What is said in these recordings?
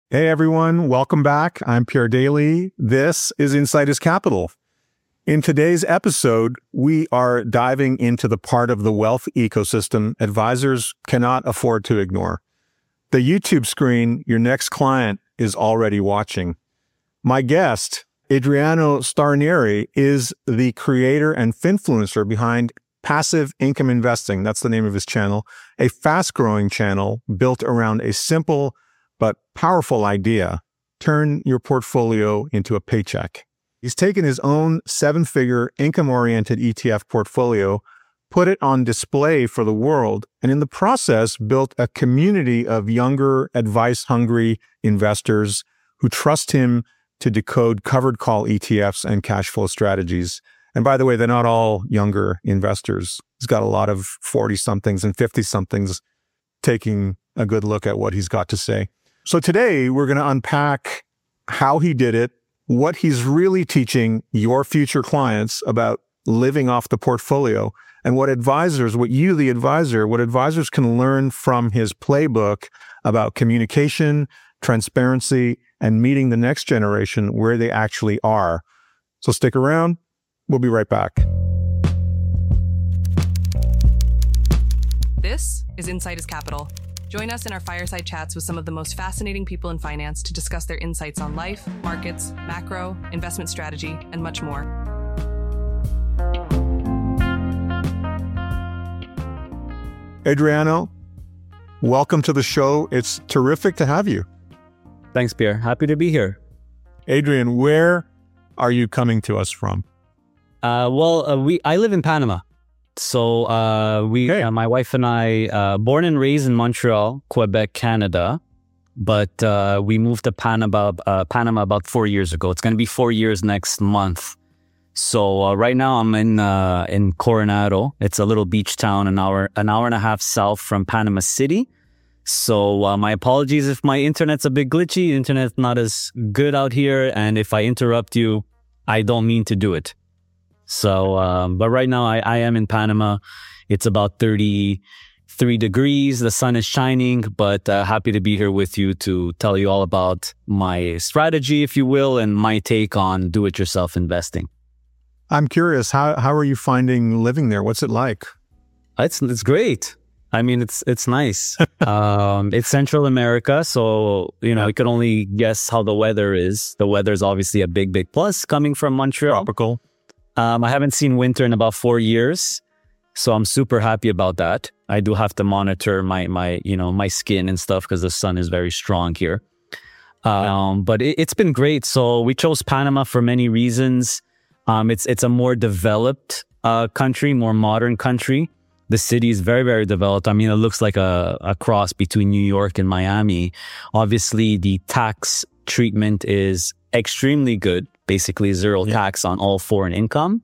Hey everyone, welcome back. I'm Pierre Daly. This is Insight is Capital. In today's episode, we are diving into the part of the wealth ecosystem advisors cannot afford to ignore. The YouTube screen your next client is already watching. My guest, Adriano Starnieri, is the creator and finfluencer behind Passive Income Investing. That's the name of his channel, a fast-growing channel built around a simple but powerful idea: turn your portfolio into a paycheck. He's taken his own seven-figure income-oriented ETF portfolio, put it on display for the world, and in the process built a community of younger, advice-hungry investors who trust him to decode covered call ETFs and cash flow strategies. And by the way, they're not all younger investors. He's got a lot of 40-somethings and 50-somethings taking a good look at what he's got to say. So today, we're going to unpack how he did it, what he's really teaching your future clients about living off the portfolio, and what advisors can learn from his playbook about communication, transparency, and meeting the next generation where they actually are. So stick around. We'll be right back. This is Insight is Capital. Join us in our fireside chats with some of the most fascinating people in finance to discuss their insights on life, markets, macro, investment strategy, and much more. Adriano, welcome to the show. It's terrific to have you. Thanks, Pierre. Happy to be here. Adrian, where are you coming to us from? I live in Panama. So my wife and I, born and raised in Montreal, Quebec, Canada, but we moved to Panama about 4 years ago. It's going to be 4 years next month. So right now I'm in Coronado. It's a little beach town, an hour and a half south from Panama City. So my apologies if my internet's a bit glitchy. Internet's not as good out here, and if I interrupt you, I don't mean to do it. So, but right now I am in Panama. It's about 33 degrees. The sun is shining, but happy to be here with you to tell you all about my strategy, if you will, and my take on do-it-yourself investing. I'm curious, how are you finding living there? What's it like? It's great. I mean, it's nice. It's Central America, so I could only guess how the weather is. The weather is obviously a big plus coming from Montreal. Tropical. I haven't seen winter in about 4 years, so I'm super happy about that. I do have to monitor my skin and stuff because the sun is very strong here. But it's been great. So we chose Panama for many reasons. It's a more developed country, more modern country. The city is very, very developed. I mean, it looks like a cross between New York and Miami. Obviously, the tax treatment is extremely good. Basically zero tax on all foreign income.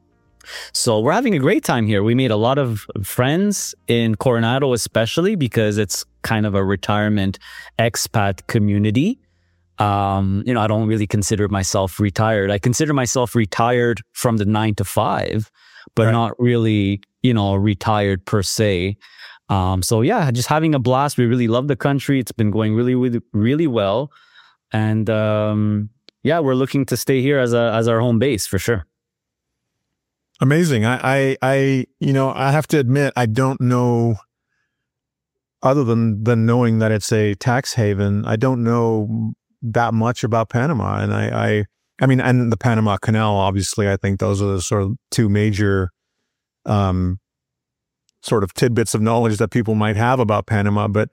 So we're having a great time here. We made a lot of friends in Coronado, especially because it's kind of a retirement expat community. I don't really consider myself retired. I consider myself retired from the 9 to 5, but not really, retired per se. So yeah, just having a blast. We really love the country. It's been going really, really, really well. And, we're looking to stay here as our home base for sure. Amazing. I have to admit, I don't know, other than knowing that it's a tax haven, I don't know that much about Panama. And I mean, and the Panama Canal, obviously, I think those are the sort of two major sort of tidbits of knowledge that people might have about Panama. But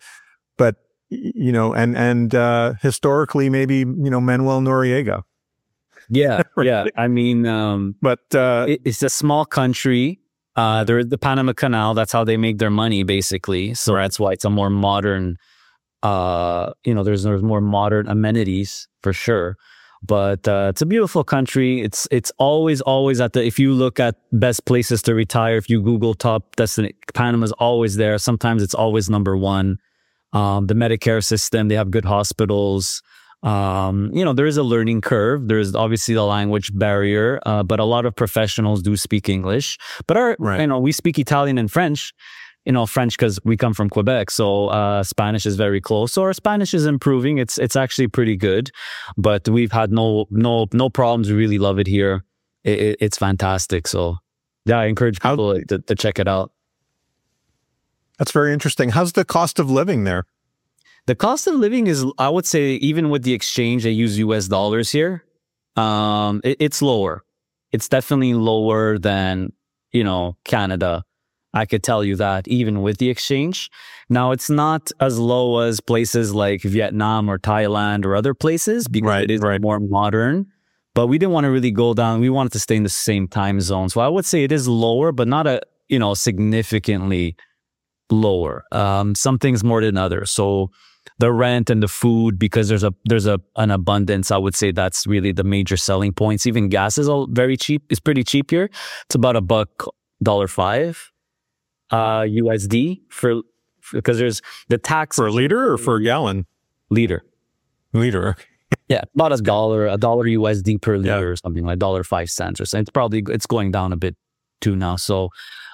historically, maybe, Manuel Noriega. Yeah. Yeah. I mean, it's a small country. There's the Panama Canal. That's how they make their money, basically. So that's why it's a more modern, there's more modern amenities for sure. But it's a beautiful country. It's always if you look at best places to retire, if you Google top destination, Panama's always there. Sometimes it's always number one. The Medicare system, they have good hospitals. There is a learning curve. There's obviously the language barrier, but a lot of professionals do speak English. But we speak Italian and French. French because we come from Quebec, so Spanish is very close. So our Spanish is improving. It's actually pretty good, but we've had no problems. We really love it here. It's fantastic. So yeah, I encourage people to check it out. That's very interesting. How's the cost of living there? The cost of living is, I would say, even with the exchange, they use US dollars here. It's lower. It's definitely lower than, Canada. I could tell you that even with the exchange. Now, it's not as low as places like Vietnam or Thailand or other places because it is more modern. But we didn't want to really go down. We wanted to stay in the same time zone. So I would say it is lower, but not significantly lower. Some things more than others. So the rent and the food, because there's an abundance, I would say that's really the major selling points. Even gas is all very cheap. It's pretty cheap here. It's about $1.05 USD because there's the tax for a liter or for a gallon. Liter. Yeah, about $1 USD per liter or something like $1.05 or something. It's going down a bit too now. So,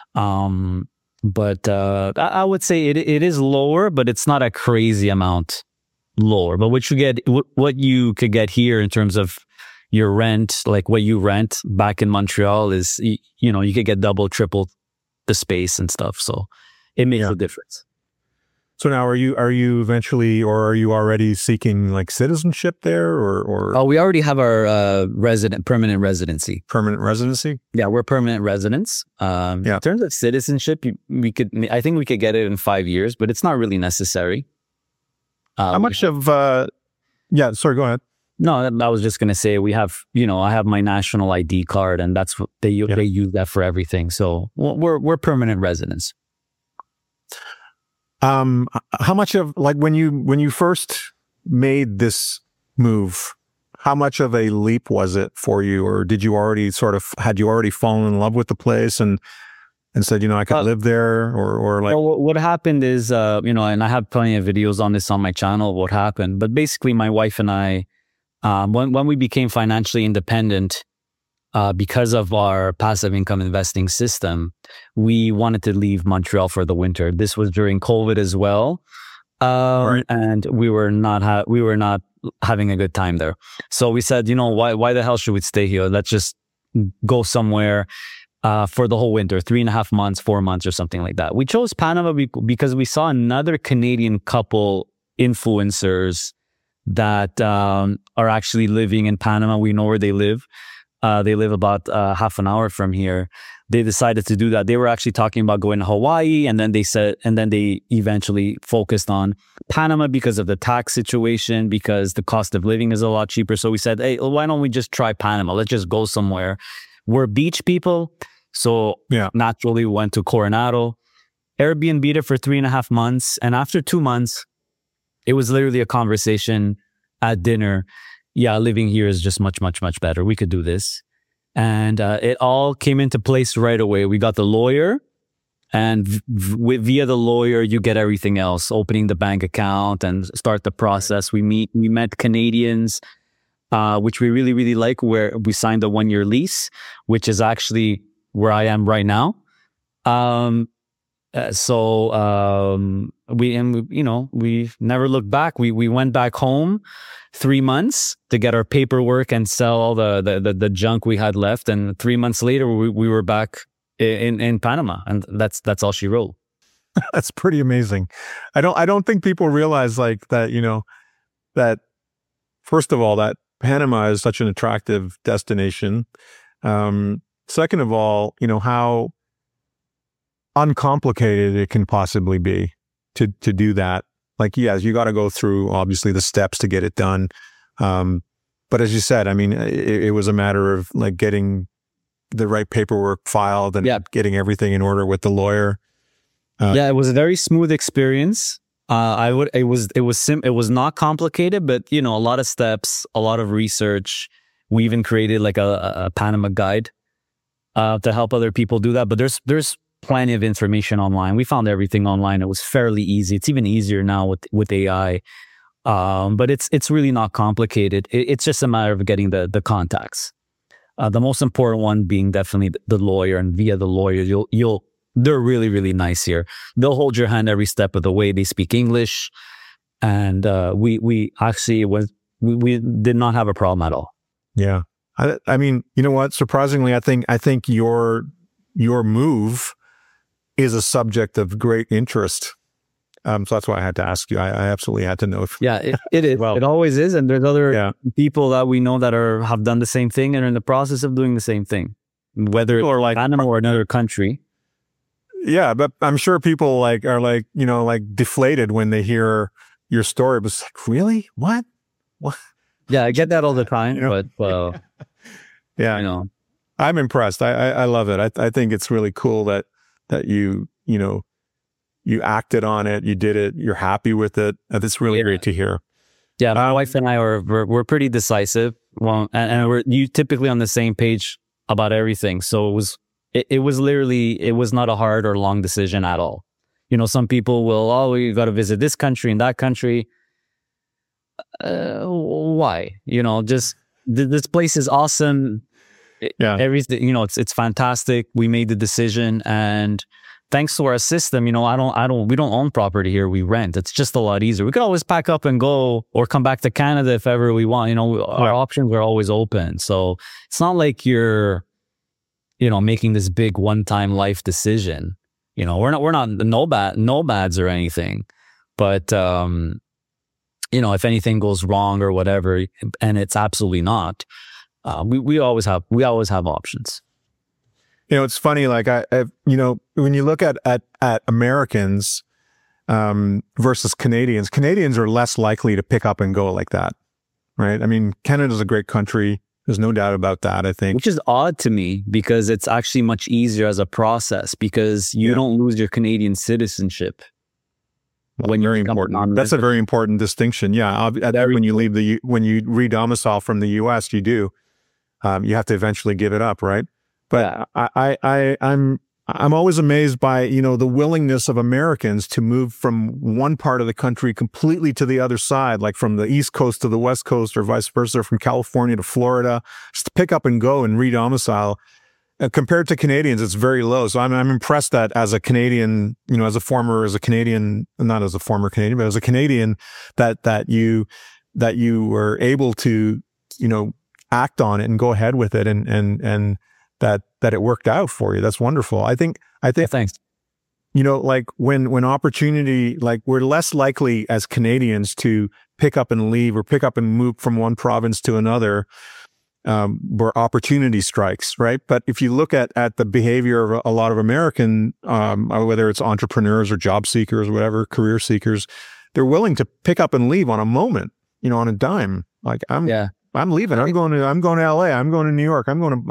but I would say it is lower, but it's not a crazy amount lower. But what you could get here in terms of your rent, like what you rent back in Montreal is, you could get double, triple the space and stuff. So it makes a difference. So now are you eventually, or are you already seeking like citizenship there or? Oh, we already have our permanent residency. Permanent residency? Yeah, we're permanent residents. In terms of citizenship, I think we could get it in 5 years, but it's not really necessary. How much of, sorry, go ahead. No, I was just going to say we have, I have my national ID card and that's what they use that for everything. So we're permanent residents. How much of, like, when you first made this move, how much of a leap was it for you? Or had you already fallen in love with the place and said, I could live there or like? Well, what happened is, and I have plenty of videos on this on my channel, what happened, but basically my wife and I, when we became financially independent, because of our passive income investing system, we wanted to leave Montreal for the winter. This was during COVID as well, and we were not having a good time there. So we said, why the hell should we stay here? Let's just go somewhere for the whole winter, 3.5 months, 4 months, or something like that. We chose Panama because we saw another Canadian couple influencers that are actually living in Panama. We know where they live. They live about half an hour from here. They decided to do that. They were actually talking about going to Hawaii, and then they eventually focused on Panama because of the tax situation, because the cost of living is a lot cheaper. So we said, hey, why don't we just try Panama? Let's just go somewhere. We're beach people, so naturally we went to Coronado, Airbnb'd it for 3.5 months, and after 2 months, it was literally a conversation at dinner. Yeah, living here is just much, much, much better. We could do this. And it all came into place right away. We got the lawyer, and via the lawyer, you get everything else, opening the bank account and start the process. We met Canadians, which we really, really like, where we signed a 1-year lease, which is actually where I am right now. We never looked back. We went back home 3 months to get our paperwork and sell all the junk we had left. And 3 months later, we were back in Panama, and that's all she wrote. That's pretty amazing. I don't think people realize like that, that first of all, that Panama is such an attractive destination. Second of all, how uncomplicated it can possibly be to do that. Like, yes, you got to go through obviously the steps to get it done. But as you said, I mean, it was a matter of like getting the right paperwork filed and getting everything in order with the lawyer. It was a very smooth experience. It was not complicated, but a lot of steps, a lot of research. We even created like a Panama guide to help other people do that. But there's plenty of information online. We found everything online. It was fairly easy. It's even easier now with AI. But it's really not complicated. It's just a matter of getting the contacts. The most important one being definitely the lawyer, and via the lawyer, you'll they're really, really nice here. They'll hold your hand every step of the way. They speak English. And we actually we did not have a problem at all. Yeah. I mean, you know what? Surprisingly, I think your move is a subject of great interest. So that's why I had to ask you. I absolutely had to know. Yeah, it is. Well, it always is. And there's other people that we know that have done the same thing and are in the process of doing the same thing, whether it's like Panama or another country. Yeah, but I'm sure people are deflated when they hear your story. It was like, really? What? Yeah, I get that all the time, but yeah, I'm impressed. I love it. I think it's really cool that you acted on it. You did it. You're happy with it. That's really great to hear. Yeah, my wife and I we're pretty decisive. Well, and we're typically on the same page about everything. So it was not a hard or long decision at all. Some people will, you got to visit this country and that country. Why? Just this place is awesome. Yeah. Everything, it's fantastic. We made the decision, and thanks to our system, we don't own property here. We rent. It's just a lot easier. We could always pack up and go or come back to Canada if ever we want. Our options are always open. So it's not like you're, making this big one-time life decision. We're not nomads or anything, but if anything goes wrong or whatever, and it's absolutely not, we always have options. It's funny. Like when you look at Americans versus Canadians are less likely to pick up and go like that, right? I mean, Canada's a great country. There's no doubt about that, I think. Which is odd to me because it's actually much easier as a process because you don't lose your Canadian citizenship. When very important. That's a very important distinction. Yeah. When you re-domicile from the US, you do. You have to eventually give it up, right? But I'm always amazed by, the willingness of Americans to move from one part of the country completely to the other side, like from the East Coast to the West Coast or vice versa, from California to Florida, just to pick up and go and re-domicile. Compared to Canadians, it's very low. So I'm impressed that as a Canadian, as a former Canadian, that you were able to, act on it and go ahead with it and that it worked out for you. That's wonderful. I think thanks. Like when opportunity, like we're less likely as Canadians to pick up and leave or pick up and move from one province to another, where opportunity strikes, right? But if you look at the behavior of a lot of American, whether it's entrepreneurs or job seekers or whatever, career seekers, they're willing to pick up and leave on a moment, on a dime. Like I'm leaving. I'm going to LA. I'm going to New York. I'm going to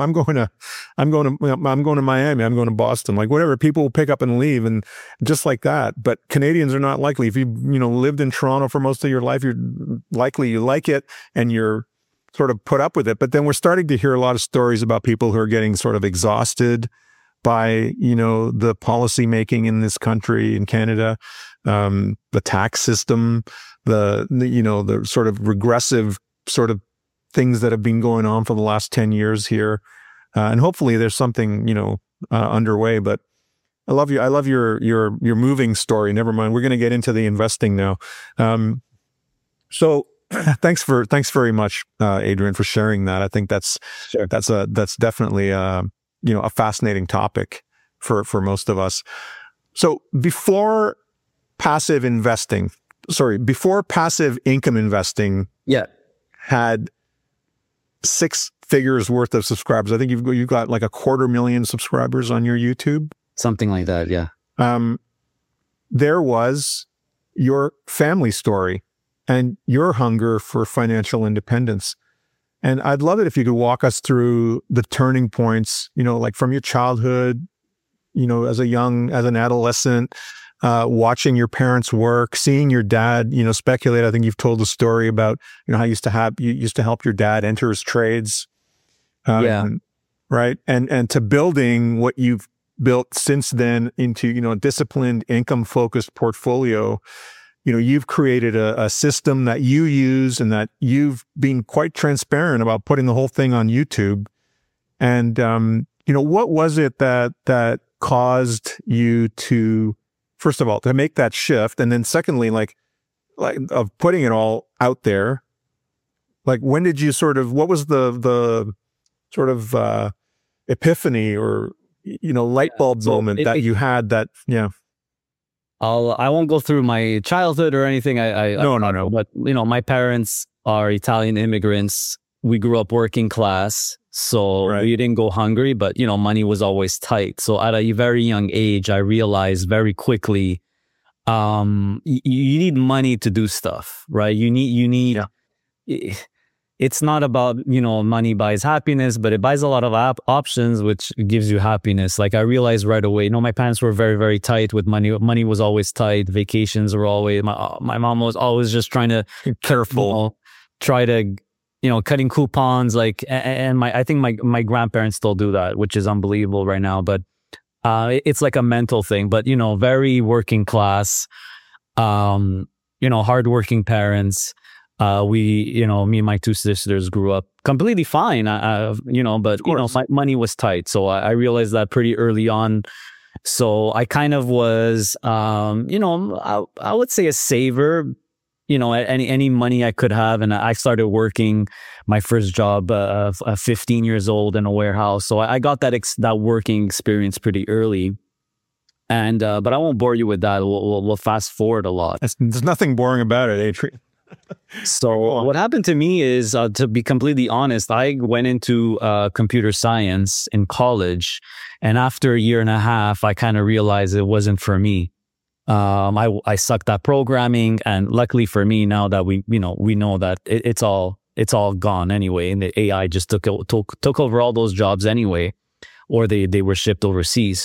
Miami. I'm going to Boston. Like whatever, people will pick up and leave, and just like that. But Canadians are not likely. If you lived in Toronto for most of your life, you're likely you like it and you're sort of put up with it. But then we're starting to hear a lot of stories about people who are getting sort of exhausted by, the policy making in this country, in Canada, the tax system, the sort of regressive sort of things that have been going on for the last 10 years here. And hopefully there's something, underway, but I love you. I love your moving story. Never mind. We're going to get into the investing now. So thanks very much, Adrian, for sharing that. I think that's definitely, a fascinating topic for most of us. So before passive income investing had 6 figures worth of subscribers. I think you've got like 250,000 subscribers on your YouTube. Something like that, yeah. There was your family story and your hunger for financial independence. And I'd love it if you could walk us through the turning points, like from your childhood, as an adolescent, watching your parents work, seeing your dad, speculate. I think you've told a story about, how you used to help your dad enter his trades. Right. And to building what you've built since then into, a disciplined, income-focused portfolio. You've created a system that you use and that you've been quite transparent about putting the whole thing on YouTube. And, what was it that caused you to, first of all, to make that shift, and then secondly, like of putting it all out there? Like, when did you what was the sort of epiphany or, light bulb moment that you had that, I won't go through my childhood or anything. No. But, my parents are Italian immigrants. We grew up working class, so we didn't go hungry, but, money was always tight. So at a very young age, I realized very quickly, you need money to do stuff, right? You need, it's not about, money buys happiness, but it buys a lot of options, which gives you happiness. Like, I realized right away, my parents were very, very tight with money. Money was always tight. Vacations were always, my mom was always just trying to careful, try to, cutting coupons, like, and I think my grandparents still do that, which is unbelievable right now. But it's like a mental thing. But, very working class, hardworking parents. Me and my two sisters grew up completely fine, but, my money was tight. So I realized that pretty early on. So I kind of was, I would say a saver, any money I could have. And I started working my first job, 15 years old in a warehouse. So I got that working experience pretty early. And, but I won't bore you with that. We'll fast forward a lot. There's nothing boring about it, Adrian. So what happened to me is, to be completely honest, I went into computer science in college. And after a year and a half, I kind of realized it wasn't for me. I sucked at programming, and luckily for me, now that we know that it's all gone anyway, and the AI just took over all those jobs anyway, or they were shipped overseas.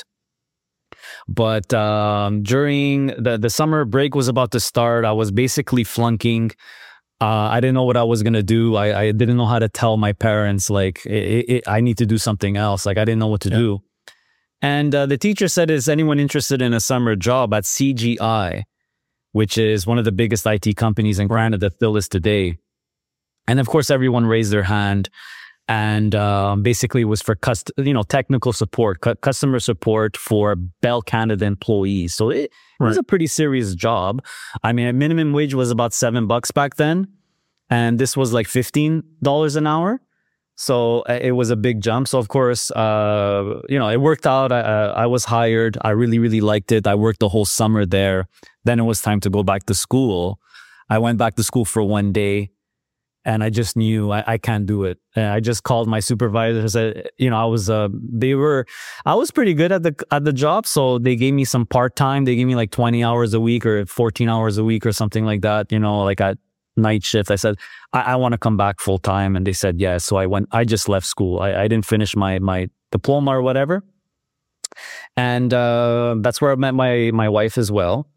But during the summer break was about to start, I was basically flunking. I didn't know what I was going to do. I didn't know how to tell my parents, like, I need to do something else. Like, I didn't know what to do. And the teacher said, is anyone interested in a summer job at CGI, which is one of the biggest IT companies in Canada still is today. And of course, everyone raised their hand. And basically it was for technical support, customer support for Bell Canada employees. So it was a pretty serious job. I mean, a minimum wage was about $7 back then, and this was like $15 an hour. So it was a big jump. So of course, it worked out. I was hired. I really, really liked it. I worked the whole summer there. Then it was time to go back to school. I went back to school for one day. And I just knew I can't do it. And I just called my supervisor and said, I was pretty good at the job. So they gave me some part-time. They gave me like 20 hours a week or 14 hours a week or something like that, like at night shift. I said, I want to come back full time. And they said, yeah. So I just left school. I didn't finish my diploma or whatever. And that's where I met my wife as well.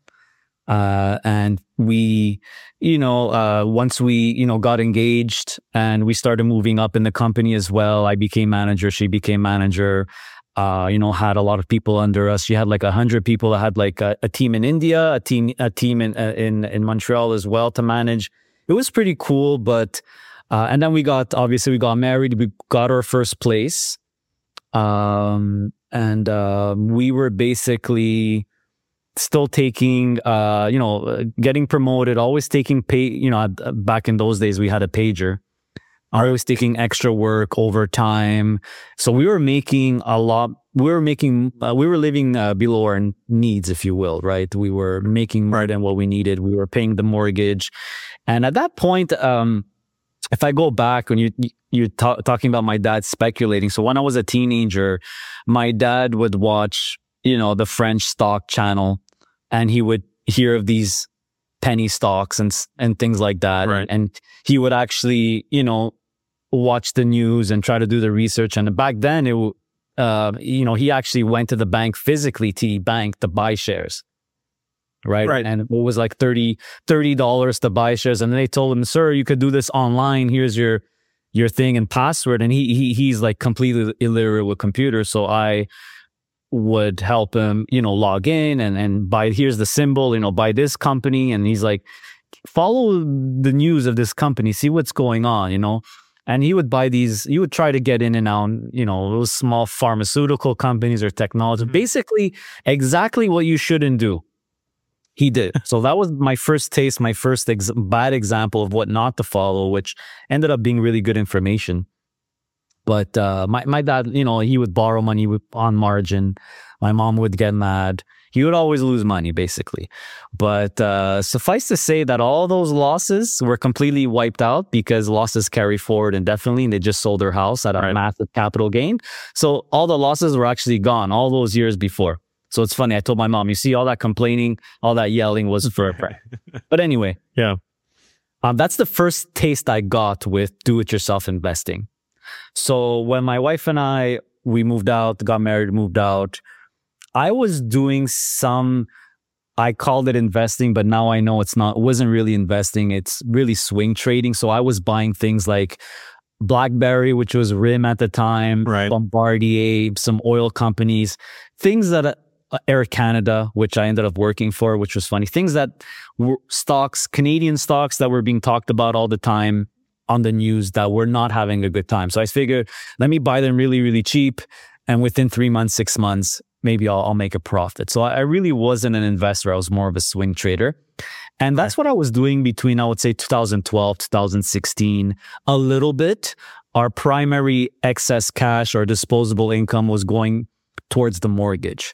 And we, once we, got engaged and we started moving up in the company as well, I became manager, she became manager, had a lot of people under us. She had like 100 people. I had like a team in India, a team in Montreal as well to manage. It was pretty cool, but, and then we got married, we got our first place. And we were basically still taking, getting promoted, always taking pay, back in those days, we had a pager, always taking extra work, overtime. So we were making a lot, we were living below our needs, if you will, right? We were making more than what we needed. We were paying the mortgage. And at that point, if I go back, when you're talking about my dad speculating. So when I was a teenager, my dad would watch, the French stock channel, and he would hear of these penny stocks and things like that. Right. And he would actually, watch the news and try to do the research. And back then, he actually went to the bank physically, TD Bank, to buy shares. Right. And it was like $30 to buy shares. And then they told him, sir, you could do this online. Here's your thing and password. And he's like completely illiterate with computers. So I would help him, log in and buy, here's the symbol, buy this company. And he's like, follow the news of this company, see what's going on, And he would buy these, he would try to get in and out, those small pharmaceutical companies or technology. Basically, exactly what you shouldn't do. He did. So that was my first taste, my first bad example of what not to follow, which ended up being really good information. But my dad, he would borrow money on margin. My mom would get mad. He would always lose money, basically. But suffice to say that all those losses were completely wiped out because losses carry forward indefinitely, and they just sold their house at a massive capital gain. So all the losses were actually gone all those years before. So it's funny. I told my mom, you see, all that complaining, all that yelling was for a friend. But anyway, that's the first taste I got with do-it-yourself investing. So when my wife and we moved out, got married, moved out, I was doing I called it investing, but now I know it wasn't really investing. It's really swing trading. So I was buying things like BlackBerry, which was RIM at the time, Bombardier, some oil companies, things that Air Canada, which I ended up working for, which was funny. Things that were Canadian stocks that were being talked about all the time on the news that were not having a good time. So I figured, let me buy them really, really cheap. And within 3 months, 6 months, maybe I'll make a profit. So I really wasn't an investor. I was more of a swing trader. And that's what I was doing between, I would say, 2012, 2016, a little bit. Our primary excess cash or disposable income was going towards the mortgage.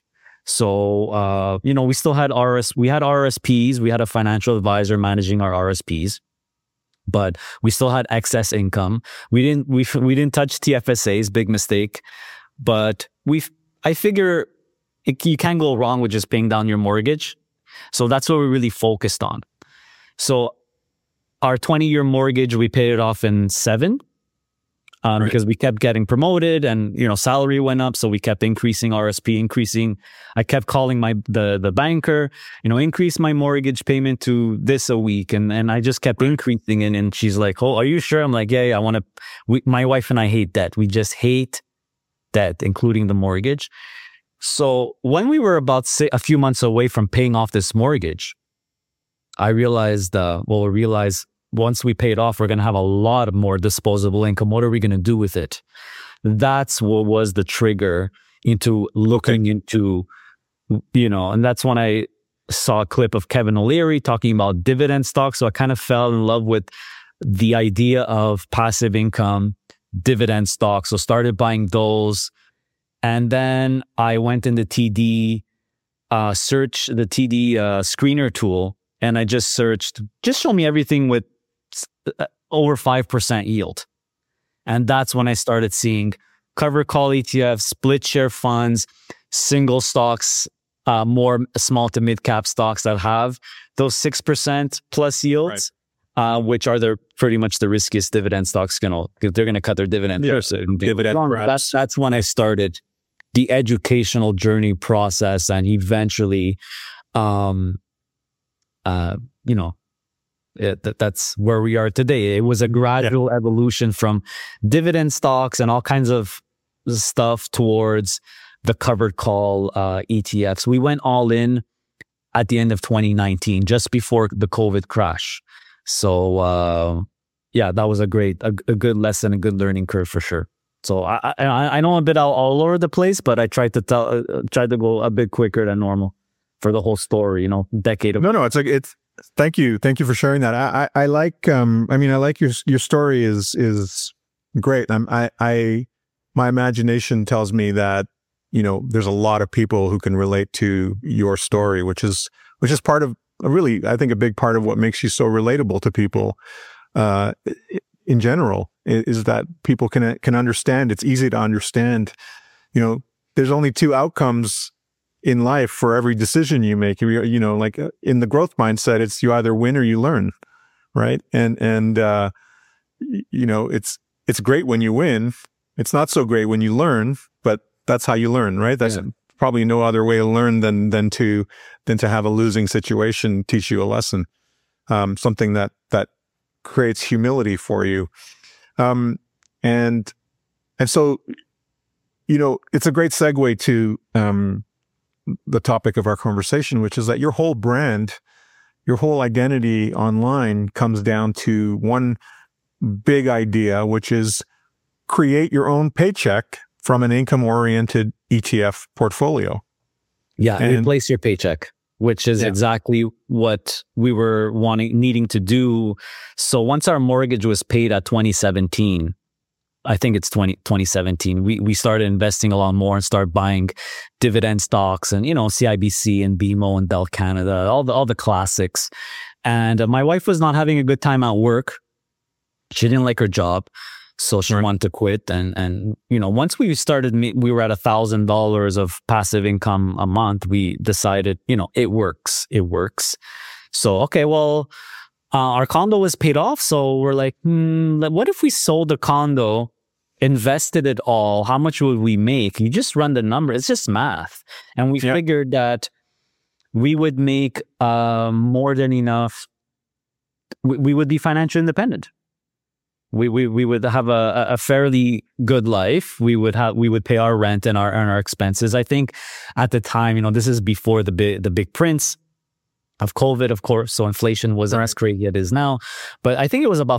So, we still had we had RSPs. We had a financial advisor managing our RSPs, but we still had excess income. We didn't touch TFSAs, big mistake. But I figure you can't go wrong with just paying down your mortgage. So that's what we really focused on. So our 20-year mortgage, we paid it off in 7 because we kept getting promoted and, salary went up. So we kept increasing RSP, increasing. I kept calling the banker, increase my mortgage payment to this a week. And I just kept increasing it. And she's like, oh, are you sure? I'm like, yeah, I want to. My wife and I hate debt. We just hate debt, including the mortgage. So when we were about a few months away from paying off this mortgage, I realized, once we pay it off, we're going to have a lot more disposable income. What are we going to do with it? That's what was the trigger into looking into, and that's when I saw a clip of Kevin O'Leary talking about dividend stocks. So I kind of fell in love with the idea of passive income, dividend stocks. So started buying those. And then I went in the TD, search the TD screener tool. And I just searched, just show me everything with over 5% yield. And that's when I started seeing covered call ETFs, split share funds, single stocks, more small to mid cap stocks that have those 6% plus yields. Which are pretty much the riskiest dividend stocks. They're going to cut their dividend. That's when I started the educational journey process, and eventually, that's where we are today. It was a gradual evolution from dividend stocks and all kinds of stuff towards the covered call ETFs. We went all in at the end of 2019, just before the COVID crash. So, that was a good lesson, a good learning curve for sure. So I know a bit all over the place, but I tried to go a bit quicker than normal for the whole story, decade of. No, thank you for sharing that. I like, I like your story is great. My imagination tells me that, there's a lot of people who can relate to your story, which is part of, really, I think a big part of what makes you so relatable to people in general is that people can understand. It's easy to understand. There's only 2 outcomes in life for every decision you make. Like in the growth mindset, it's you either win or you learn, right? And it's great when you win. It's not so great when you learn, but that's how you learn, right? That's probably no other way to learn than to have a losing situation teach you a lesson, something that creates humility for you, and so it's a great segue to the topic of our conversation, which is that your whole brand, your whole identity online comes down to one big idea, which is create your own paycheck from an income-oriented ETF portfolio. Yeah, and replace your paycheck, which is exactly what we were needing to do. So once our mortgage was paid at 2017, I think it's 2017, we started investing a lot more and started buying dividend stocks and, CIBC and BMO and Bell Canada, all the classics. And my wife was not having a good time at work. She didn't like her job. So she wanted to quit. And once we started, we were at $1,000 of passive income a month. We decided, it works. So, okay, well, our condo was paid off. So we're like, what if we sold the condo, invested it all? How much would we make? You just run the number. It's just math. And we figured that we would make more than enough. We would be financially independent. We would have a fairly good life. We would pay our rent and our expenses. I think at the time, this is before the big prince of COVID, of course. So inflation wasn't as crazy as it is now. But I think it was about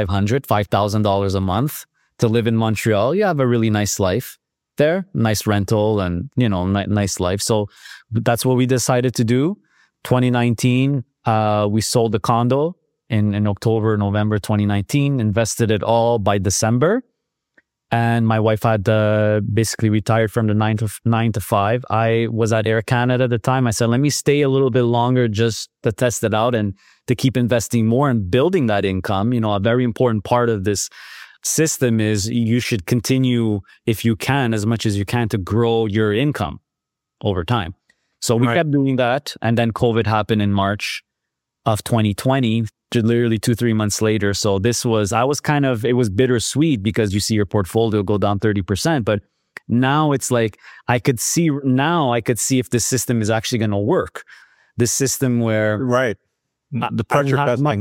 $4,500 a month to live in Montreal. You have a really nice life there, nice rental and, nice life. So that's what we decided to do. 2019, we sold the condo. In October, November 2019, invested it all by December. And my wife had basically retired from the 9 to 5. I was at Air Canada at the time. I said, let me stay a little bit longer just to test it out and to keep investing more and building that income. A very important part of this system is you should continue, if you can, as much as you can, to grow your income over time. So we kept doing that. And then COVID happened in March of 2020. Literally 2-3 months later. So it was bittersweet because you see your portfolio go down 30%. But now it's like, I could see if this system is actually going to work. This system where... Right. The pressure testing.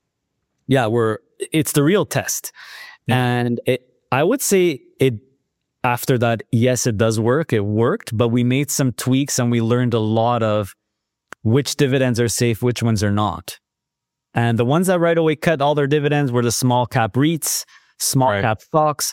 It's the real test. Yeah. And I would say after that, yes, it does work. It worked, but we made some tweaks and we learned a lot of which dividends are safe, which ones are not. And the ones that right away cut all their dividends were the small cap REITs, small cap stocks.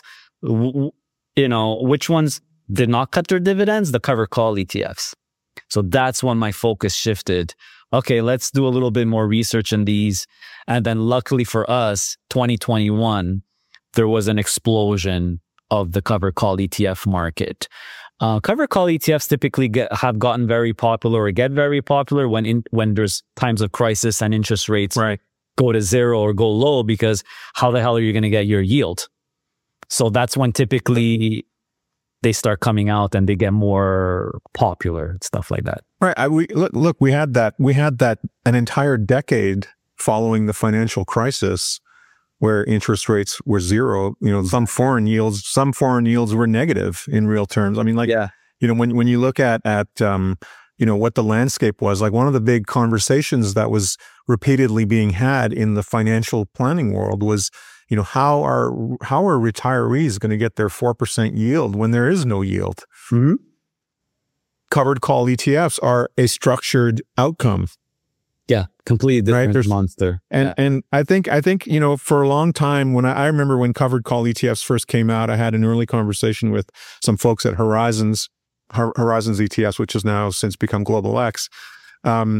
Which ones did not cut their dividends? The covered call ETFs. So that's when my focus shifted. Okay, let's do a little bit more research on these. And then luckily for us, 2021, there was an explosion of the covered call ETF market. Covered call ETFs typically have gotten very popular or get very popular when there's times of crisis and interest rates go to zero or go low, because how the hell are you going to get your yield? So that's when typically they start coming out and they get more popular and stuff like that. Right. We had that an entire decade following the financial crisis where interest rates were zero. Some foreign yields were negative in real terms. I mean, when you look at what the landscape was, like one of the big conversations that was repeatedly being had in the financial planning world was, how are retirees going to get their 4% yield when there is no yield? Mm-hmm. Covered call ETFs are a structured outcome. Yeah, completely different monster. And I think for a long time, when I remember when covered call ETFs first came out, I had an early conversation with some folks at Horizons ETFs, which has now since become Global X. And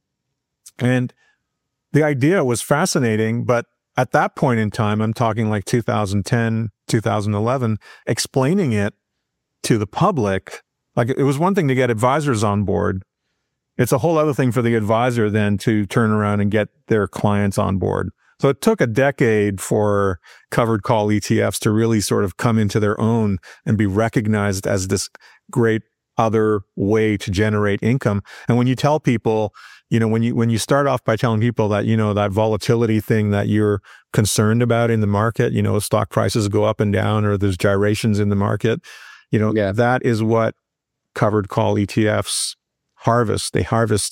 the idea was fascinating, but at that point in time, I'm talking like 2010, 2011, explaining it to the public, like it was one thing to get advisors on board. It's a whole other thing for the advisor then to turn around and get their clients on board. So it took a decade for covered call ETFs to really sort of come into their own and be recognized as this great other way to generate income. And when you tell people, when you start off by telling people that, that volatility thing that you're concerned about in the market, stock prices go up and down or there's gyrations in the market, that is what covered call ETFs harvest. They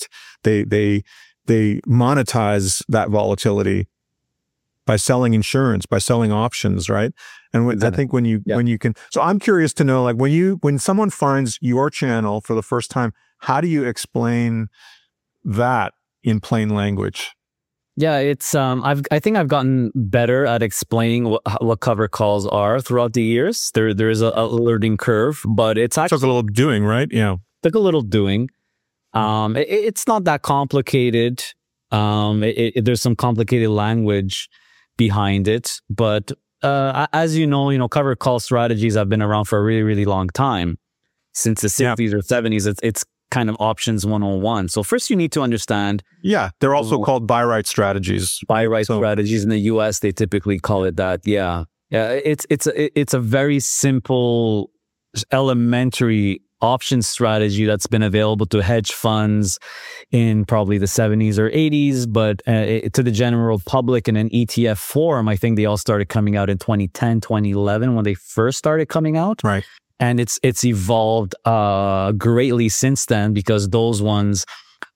monetize that volatility by selling insurance, by selling options, right? And I think when you can, so I'm curious to know, like when someone finds your channel for the first time, how do you explain that in plain language? Yeah, it's I think I've gotten better at explaining what cover calls are throughout the years. There is a learning curve, but it's actually took a little doing, right? Yeah, took a little doing. It's not that complicated. There's some complicated language behind it, but as you know, cover call strategies have been around for a really, really long time, since the 60s or 70s. It's kind of options 101. So first you need to understand. Yeah, they're also called buy right strategies. Buy right strategies in the US, they typically call it that. Yeah. It's a very simple, elementary option strategy that's been available to hedge funds in probably the 70s or 80s, but to the general public in an ETF form, I think they all started coming out in 2010, 2011 when they first started coming out. Right. And it's evolved greatly since then, because those ones,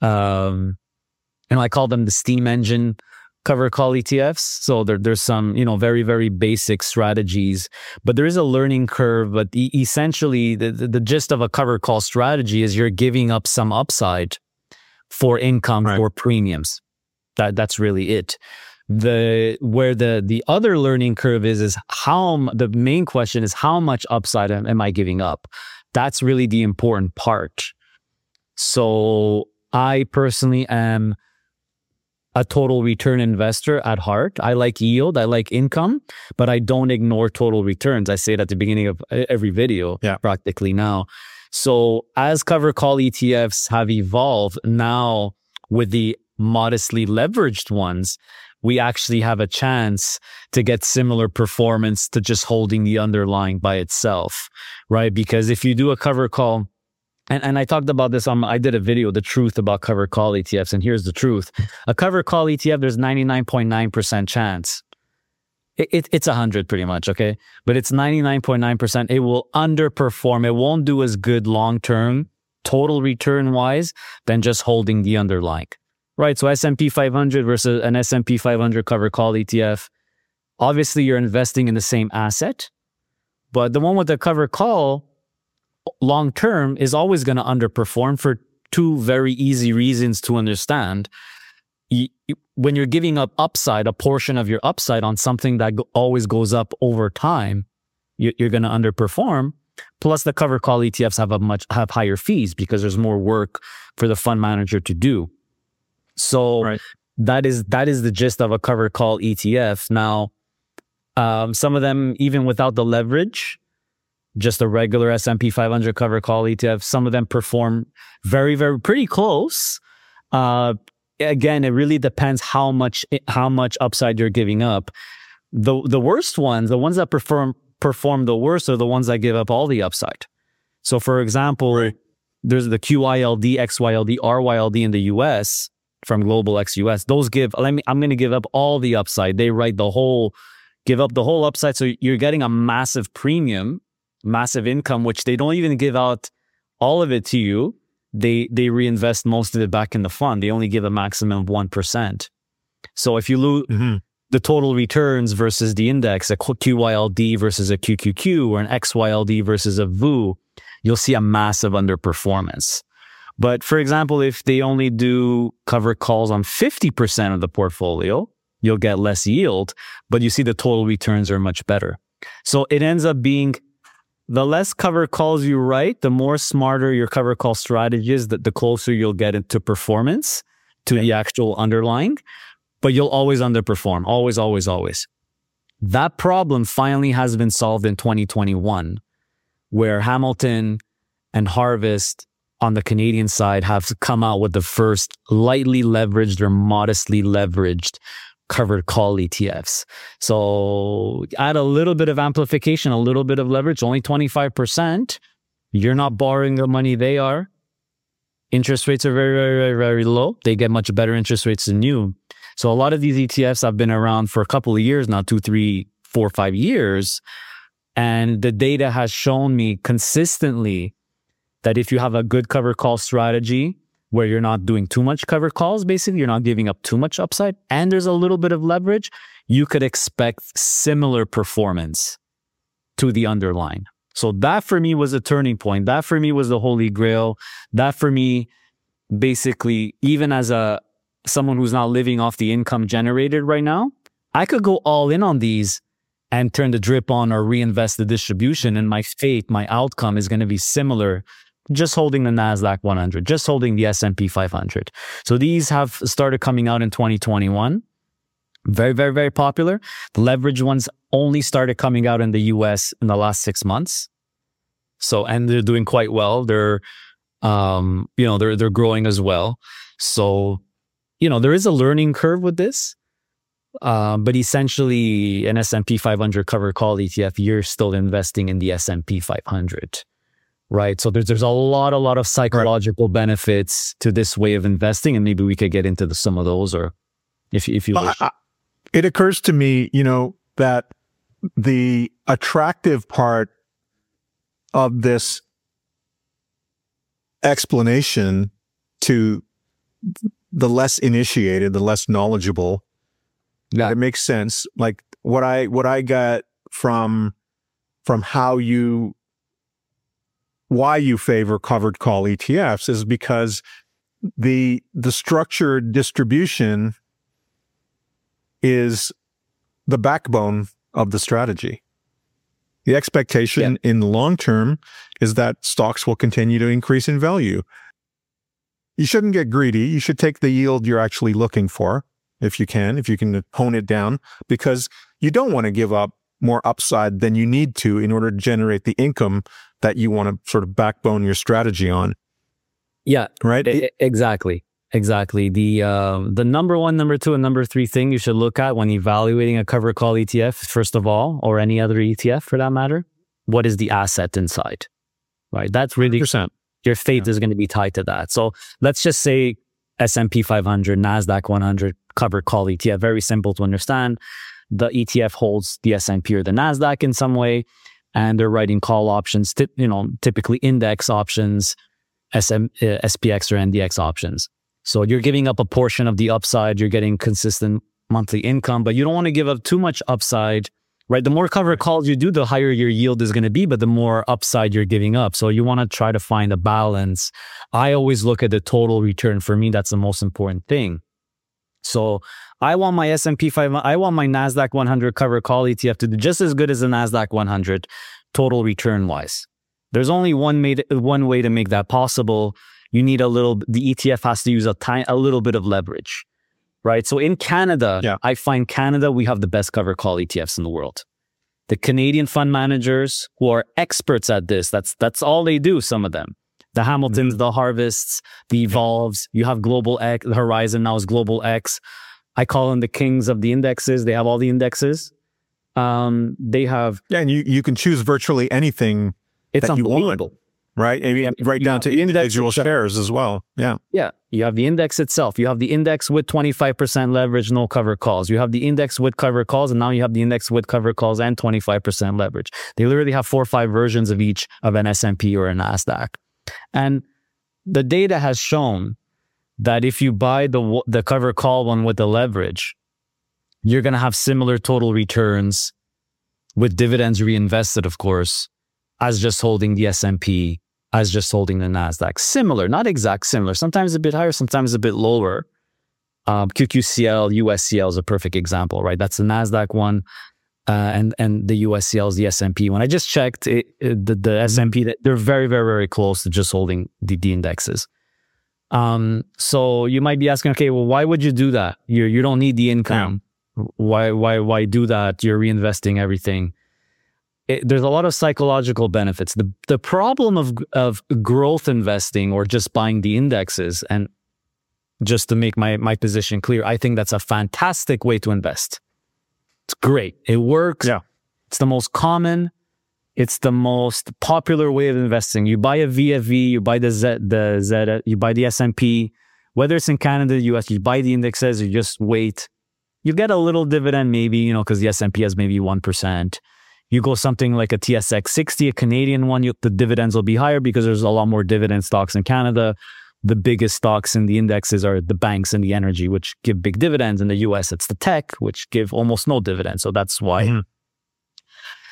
I call them the steam engine cover call ETFs. So there's some, very, very basic strategies, but there is a learning curve. But essentially, the gist of a cover call strategy is you're giving up some upside for income or premiums. That's really it. Where the other learning curve is the main question is, how much upside am I giving up? That's really the important part. So I personally am a total return investor at heart. I like yield, I like income, but I don't ignore total returns. I say it at the beginning of every video, practically now. So as cover call ETFs have evolved now with the modestly leveraged ones, we actually have a chance to get similar performance to just holding the underlying by itself, right? Because if you do a cover call, and I talked about this I did a video, The Truth About Cover Call ETFs, and here's the truth. A cover call ETF, there's 99.9% chance. It's 100 pretty much, okay? But it's 99.9%. It will underperform. It won't do as good long-term, total return-wise, than just holding the underlying. Right, so S&P 500 versus an S&P 500 cover call ETF, obviously you're investing in the same asset, but the one with the cover call long-term is always going to underperform for two very easy reasons to understand. When you're giving up upside, a portion of your upside on something that always goes up over time, you're going to underperform. Plus, the cover call ETFs have higher fees because there's more work for the fund manager to do. So that is the gist of a cover call ETF. Now, some of them, even without the leverage, just a regular S&P 500 cover call ETF, some of them perform very, very pretty close. Again, it really depends how much upside you're giving up. The worst ones, the ones that perform the worst, are the ones that give up all the upside. So, for example, there's the QYLD, XYLD, RYLD in the US. From Global X US, those I'm going to give up all the upside. They give up the whole upside. So you're getting a massive premium, massive income, which they don't even give out all of it to you. They reinvest most of it back in the fund. They only give a maximum of 1%. So if you lose the total returns versus the index, a QYLD versus a QQQ, or an XYLD versus a VOO, you'll see a massive underperformance. But for example, if they only do cover calls on 50% of the portfolio, you'll get less yield, but you see the total returns are much better. So it ends up being, the less cover calls you write, the more smarter your cover call strategy is, the closer you'll get into performance to the actual underlying, but you'll always underperform. Always, always, always. That problem finally has been solved in 2021, where Hamilton and Harvest on the Canadian side have come out with the first lightly leveraged or modestly leveraged covered call ETFs. So add a little bit of amplification, a little bit of leverage, only 25%. You're not borrowing the money they are. Interest rates are very, very, very, very low. They get much better interest rates than you. So a lot of these ETFs have been around for a couple of years now, 2, 3, 4, 5 years. And the data has shown me consistently that if you have a good cover call strategy where you're not doing too much cover calls, basically, you're not giving up too much upside, and there's a little bit of leverage, you could expect similar performance to the underlying. So that for me was a turning point. That for me was the holy grail. That for me, basically, even as a someone who's not living off the income generated right now, I could go all in on these and turn the drip on or reinvest the distribution. And my fate, my outcome is going to be similar, just holding the NASDAQ 100, just holding the S&P 500. So these have started coming out in 2021. Very, very, very popular. The leverage ones only started coming out in the US in the last 6 months. So, and they're doing quite well. They're, they're growing as well. So, there is a learning curve with this. But essentially, an S&P 500 covered call ETF, you're still investing in the S&P 500, right? So there's a lot of psychological benefits to this way of investing, and maybe we could get into some of those, or if you wish. It occurs to me, that the attractive part of this explanation to the less initiated, the less knowledgeable, it makes sense. Like what I got from why you favor covered call ETFs is because the structured distribution is the backbone of the strategy. The expectation in the long term is that stocks will continue to increase in value. You shouldn't get greedy. You should take the yield you're actually looking for, if you can hone it down, because you don't want to give up more upside than you need to in order to generate the income that you want to sort of backbone your strategy on. Yeah. Right? Exactly. The number one, number two, and number three thing you should look at when evaluating a covered call ETF, first of all, or any other ETF for that matter, what is the asset inside, right? That's really 100%. Your fate is going to be tied to that. So let's just say S&P 500, NASDAQ 100 covered call ETF, very simple to understand. The ETF holds the S&P or the NASDAQ in some way, and they're writing call options, typically index options, SPX or NDX options. So you're giving up a portion of the upside, you're getting consistent monthly income, but you don't want to give up too much upside, right? The more covered calls you do, the higher your yield is going to be, but the more upside you're giving up. So you want to try to find a balance. I always look at the total return. For me, that's the most important thing. So I want my S&P 500, I want my NASDAQ 100 covered call ETF to do just as good as the NASDAQ 100 total return wise. There's only one way to make that possible. You need the ETF has to use a little bit of leverage, right? So in Canada, I find Canada, we have the best covered call ETFs in the world. The Canadian fund managers who are experts at this, that's all they do, some of them. The Hamiltons, the Harvests, the Evolves, you have Global X, the Horizon now is Global X. I call them the kings of the indexes. They have all the indexes. They have... Yeah, and you can choose virtually anything that you want. Right? Maybe right down to individual shares as well. Yeah. Yeah. You have the index itself. You have the index with 25% leverage, no covered calls. You have the index with covered calls, and now you have the index with covered calls and 25% leverage. They literally have 4 or 5 versions of each of an S&P or a NASDAQ. And the data has shown that if you buy the covered call one with the leverage, you're going to have similar total returns with dividends reinvested, of course, as just holding the S&P, as just holding the NASDAQ. Similar, not exact similar, sometimes a bit higher, sometimes a bit lower. QQCL, USCL is a perfect example, right? That's the NASDAQ one, and the USCL is the S&P one. I just checked the S&P, they're very, very, very close to just holding the indexes. So you might be asking, okay, well, why would you do that? You don't need the income. Yeah. Why do that? You're reinvesting everything. There's a lot of psychological benefits. The problem of growth investing or just buying the indexes, and just to make my position clear, I think that's a fantastic way to invest. It's great. It works. Yeah. It's the most common. It's the most popular way of investing. You buy a VFV, you buy the Z, you buy the S&P, whether it's in Canada, US, you buy the indexes, you just wait. You get a little dividend maybe, because the S&P has maybe 1%. You go something like a TSX 60, a Canadian one, the dividends will be higher because there's a lot more dividend stocks in Canada. The biggest stocks in the indexes are the banks and the energy, which give big dividends. In the US, it's the tech, which give almost no dividends. So that's why. Mm-hmm.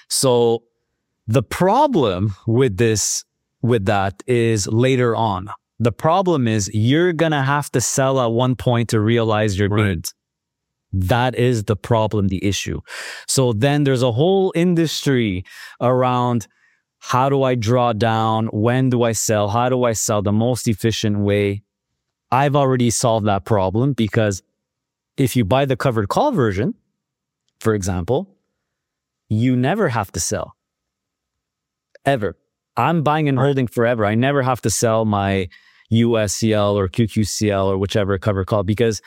So the problem with that is later on. The problem is you're going to have to sell at one point to realize your needs. That is the problem, the issue. So then there's a whole industry around how do I draw down? When do I sell? How do I sell the most efficient way? I've already solved that problem because if you buy the covered call version, for example, you never have to sell. Ever. I'm buying and holding forever. I never have to sell my USCL or QQCL or whichever covered call because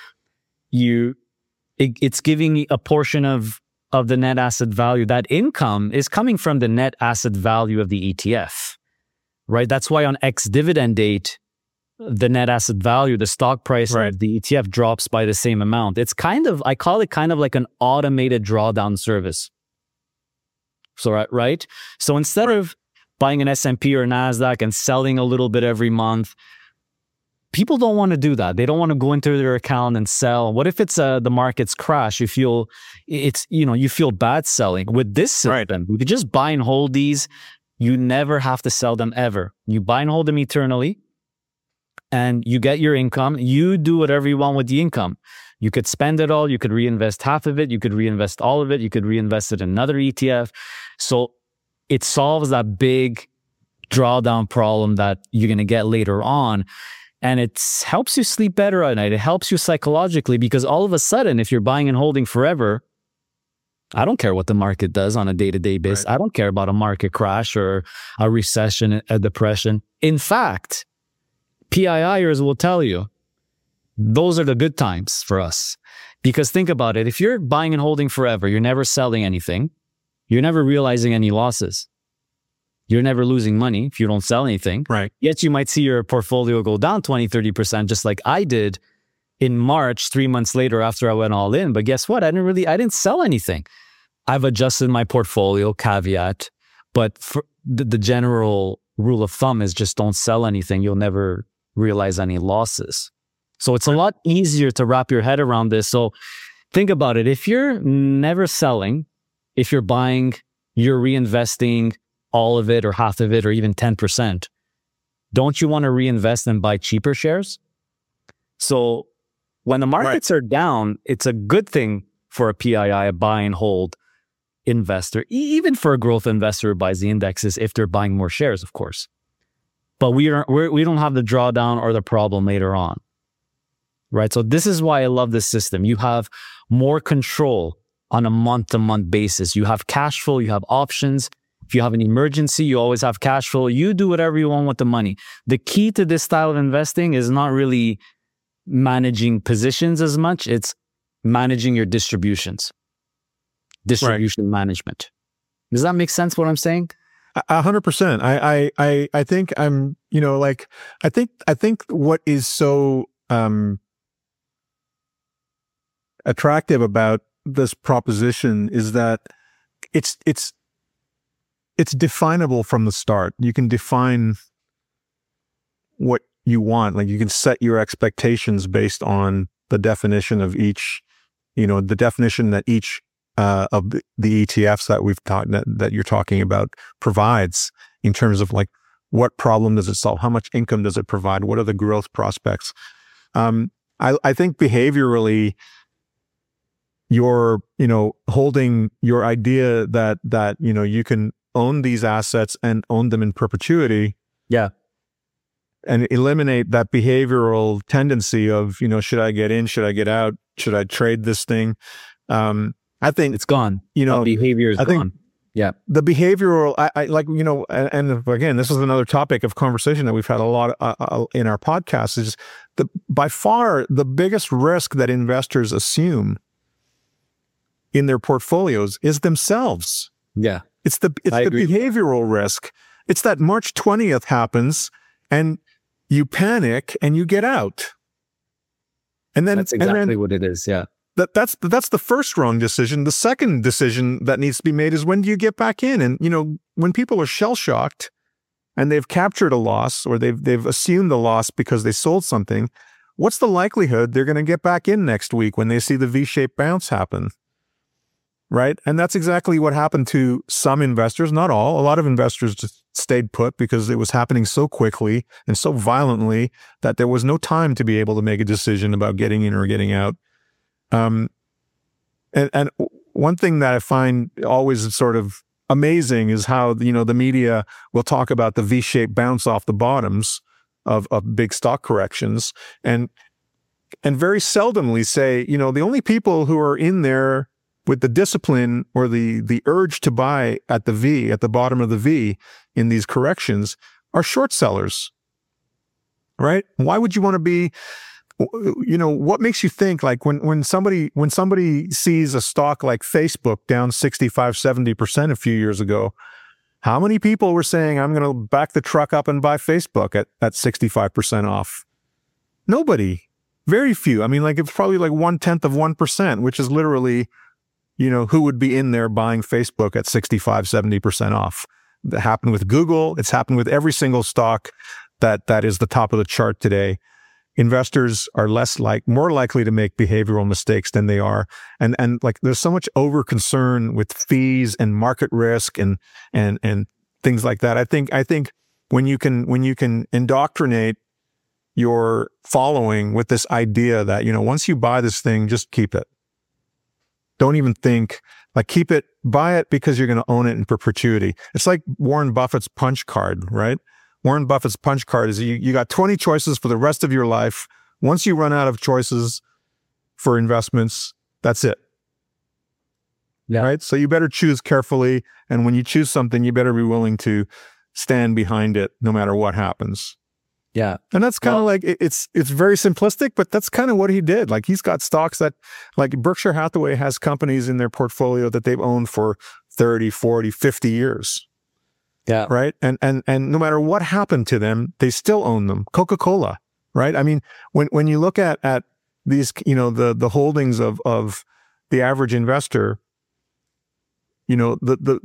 it's giving me a portion of the net asset value. That income is coming from the net asset value of the ETF, right? That's why on ex-dividend date, the net asset value, the stock price of the ETF drops by the same amount. It's I call it kind of like an automated drawdown service. So, right? So instead of buying an S&P or NASDAQ and selling a little bit every month, people don't want to do that. They don't want to go into their account and sell. What if it's the market's crash? You feel bad selling. With this system, you could just buy and hold these. You never have to sell them ever. You buy and hold them eternally, and you get your income. You do whatever you want with the income. You could spend it all. You could reinvest half of it. You could reinvest all of it. You could reinvest it in another ETF. So it solves that big drawdown problem that you're going to get later on. And it helps you sleep better at night. It helps you psychologically because all of a sudden, if you're buying and holding forever, I don't care what the market does on a day-to-day basis. I don't care about a market crash or a recession, a depression. In fact, PIIers will tell you, those are the good times for us. Because think about it. If you're buying and holding forever, you're never selling anything. You're never realizing any losses. You're never losing money if you don't sell anything. Right. Yet you might see your portfolio go down 20, 30%, just like I did in March, 3 months later after I went all in. But guess what? I didn't sell anything. I've adjusted my portfolio, caveat. But for the general rule of thumb is just don't sell anything. You'll never realize any losses. So it's a lot easier to wrap your head around this. So think about it. If you're never selling, if you're buying, you're reinvesting all of it or half of it or even 10%, don't you want to reinvest and buy cheaper shares? So when the markets are down, it's a good thing for a PII, a buy and hold investor, even for a growth investor who buys the indexes if they're buying more shares, of course. But we don't have the drawdown or the problem later on, right? So this is why I love this system. You have more control on a month-to-month basis. You have cash flow, you have options. If you have an emergency, you always have cash flow. You do whatever you want with the money. The key to this style of investing is not really managing positions as much. It's managing your distribution management. Does that make sense what I'm saying? 100%. I think I'm, I think what is so attractive about this proposition is that it's definable from the start. You can define what you want. Like you can set your expectations based on the definition of each, the definition that each of the ETFs that we've talked that you're talking about provides in terms of like what problem does it solve? How much income does it provide? What are the growth prospects? I think behaviorally, you're holding your idea that you can own these assets and own them in perpetuity. Yeah. And eliminate that behavioral tendency of, should I get in? Should I get out? Should I trade this thing? I think it's gone. Behavior is gone. Yeah. The behavioral, I like, and again, this is another topic of conversation that we've had a lot in our podcast is by far the biggest risk that investors assume in their portfolios is themselves. Yeah. It's the behavioral risk. It's that March 20th happens and you panic and you get out. And then that's exactly what it is. Yeah. That's the first wrong decision. The second decision that needs to be made is when do you get back in? And when people are shell shocked and they've captured a loss or they've assumed the loss because they sold something, what's the likelihood they're going to get back in next week when they see the V-shaped bounce happen? Right? And that's exactly what happened to some investors, not all. A lot of investors just stayed put because it was happening so quickly and so violently that there was no time to be able to make a decision about getting in or getting out. And one thing that I find always sort of amazing is how, the media will talk about the V-shaped bounce off the bottoms of big stock corrections, and very seldomly say, the only people who are in there with the discipline or the urge to buy at the bottom of the V in these corrections are short sellers, right? Why would you want to be, what makes you think like when somebody sees a stock like Facebook down 65, 70% a few years ago, how many people were saying, I'm going to back the truck up and buy Facebook at 65% off? Nobody. Very few. I mean, like it's probably like 0.1%, which is literally, who would be in there buying Facebook at 65, 70% off. That happened with Google. It's happened with every single stock that is the top of the chart today. Investors are more likely to make behavioral mistakes than they are. And like there's so much over concern with fees and market risk and things like that. I think when you can indoctrinate your following with this idea that, once you buy this thing, just keep it. Don't even think, like keep it, buy it because you're going to own it in perpetuity. It's like Warren Buffett's punch card, right? Warren Buffett's punch card is you got 20 choices for the rest of your life. Once you run out of choices for investments, that's it. Yeah. Right? So you better choose carefully. And when you choose something, you better be willing to stand behind it no matter what happens. Yeah. And that's kind of like, it's very simplistic, but that's kind of what he did. Like he's got stocks that, like Berkshire Hathaway has companies in their portfolio that they've owned for 30, 40, 50 years. Yeah. Right. And no matter what happened to them, they still own them. Coca-Cola. Right. I mean, when you look at these, the holdings of the average investor, the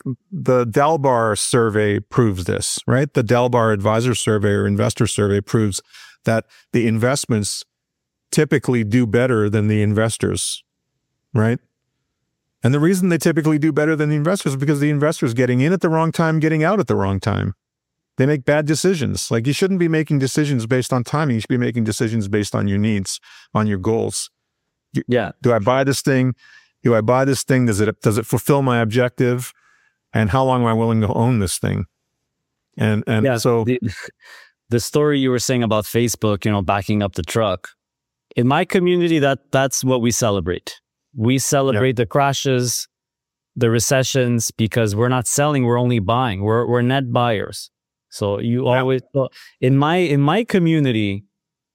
Dalbar survey proves this, right? The Dalbar advisor survey or investor survey proves that the investments typically do better than the investors, right? And the reason they typically do better than the investors is because the investors getting in at the wrong time, getting out at the wrong time. They make bad decisions. Like you shouldn't be making decisions based on timing. You should be making decisions based on your needs, on your goals. Yeah. Do I buy this thing? Do I buy this thing? Does it fulfill my objective? And how long am I willing to own this thing? And yeah, so the story you were saying about Facebook, backing up the truck. In my community, that's what we celebrate. We celebrate the crashes, the recessions, because we're not selling, we're only buying. We're net buyers. So you always in my community,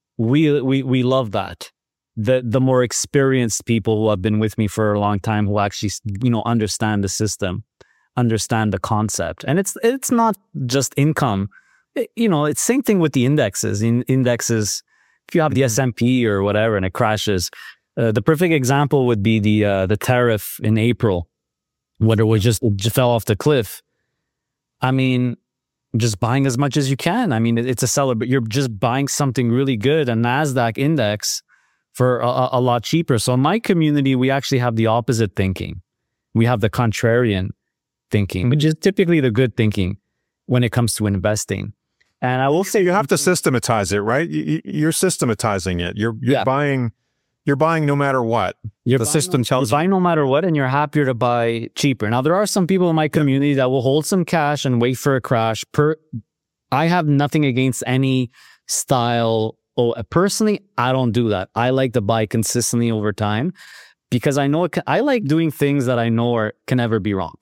we love that. The more experienced people who have been with me for a long time, who actually understand the system, understand the concept, and it's not just income. It's same thing with the indexes. In indexes, if you have the S&P or whatever and it crashes, the perfect example would be the tariff in April, whether it just fell off the cliff. I mean, just buying as much as you can. I mean, it's a seller, but you're just buying something really good, a NASDAQ index, for a lot cheaper. So in my community, we actually have the opposite thinking. We have the contrarian thinking, which is typically the good thinking when it comes to investing. And I will say, you have to systematize it, right? You're systematizing it. You're buying no matter what. The system tells you. You're buying no matter what, and you're happier to buy cheaper. Now, there are some people in my community that will hold some cash and wait for a crash. I have nothing against any style. Personally, I don't do that. I like to buy consistently over time because I know I like doing things that I know can never be wrong.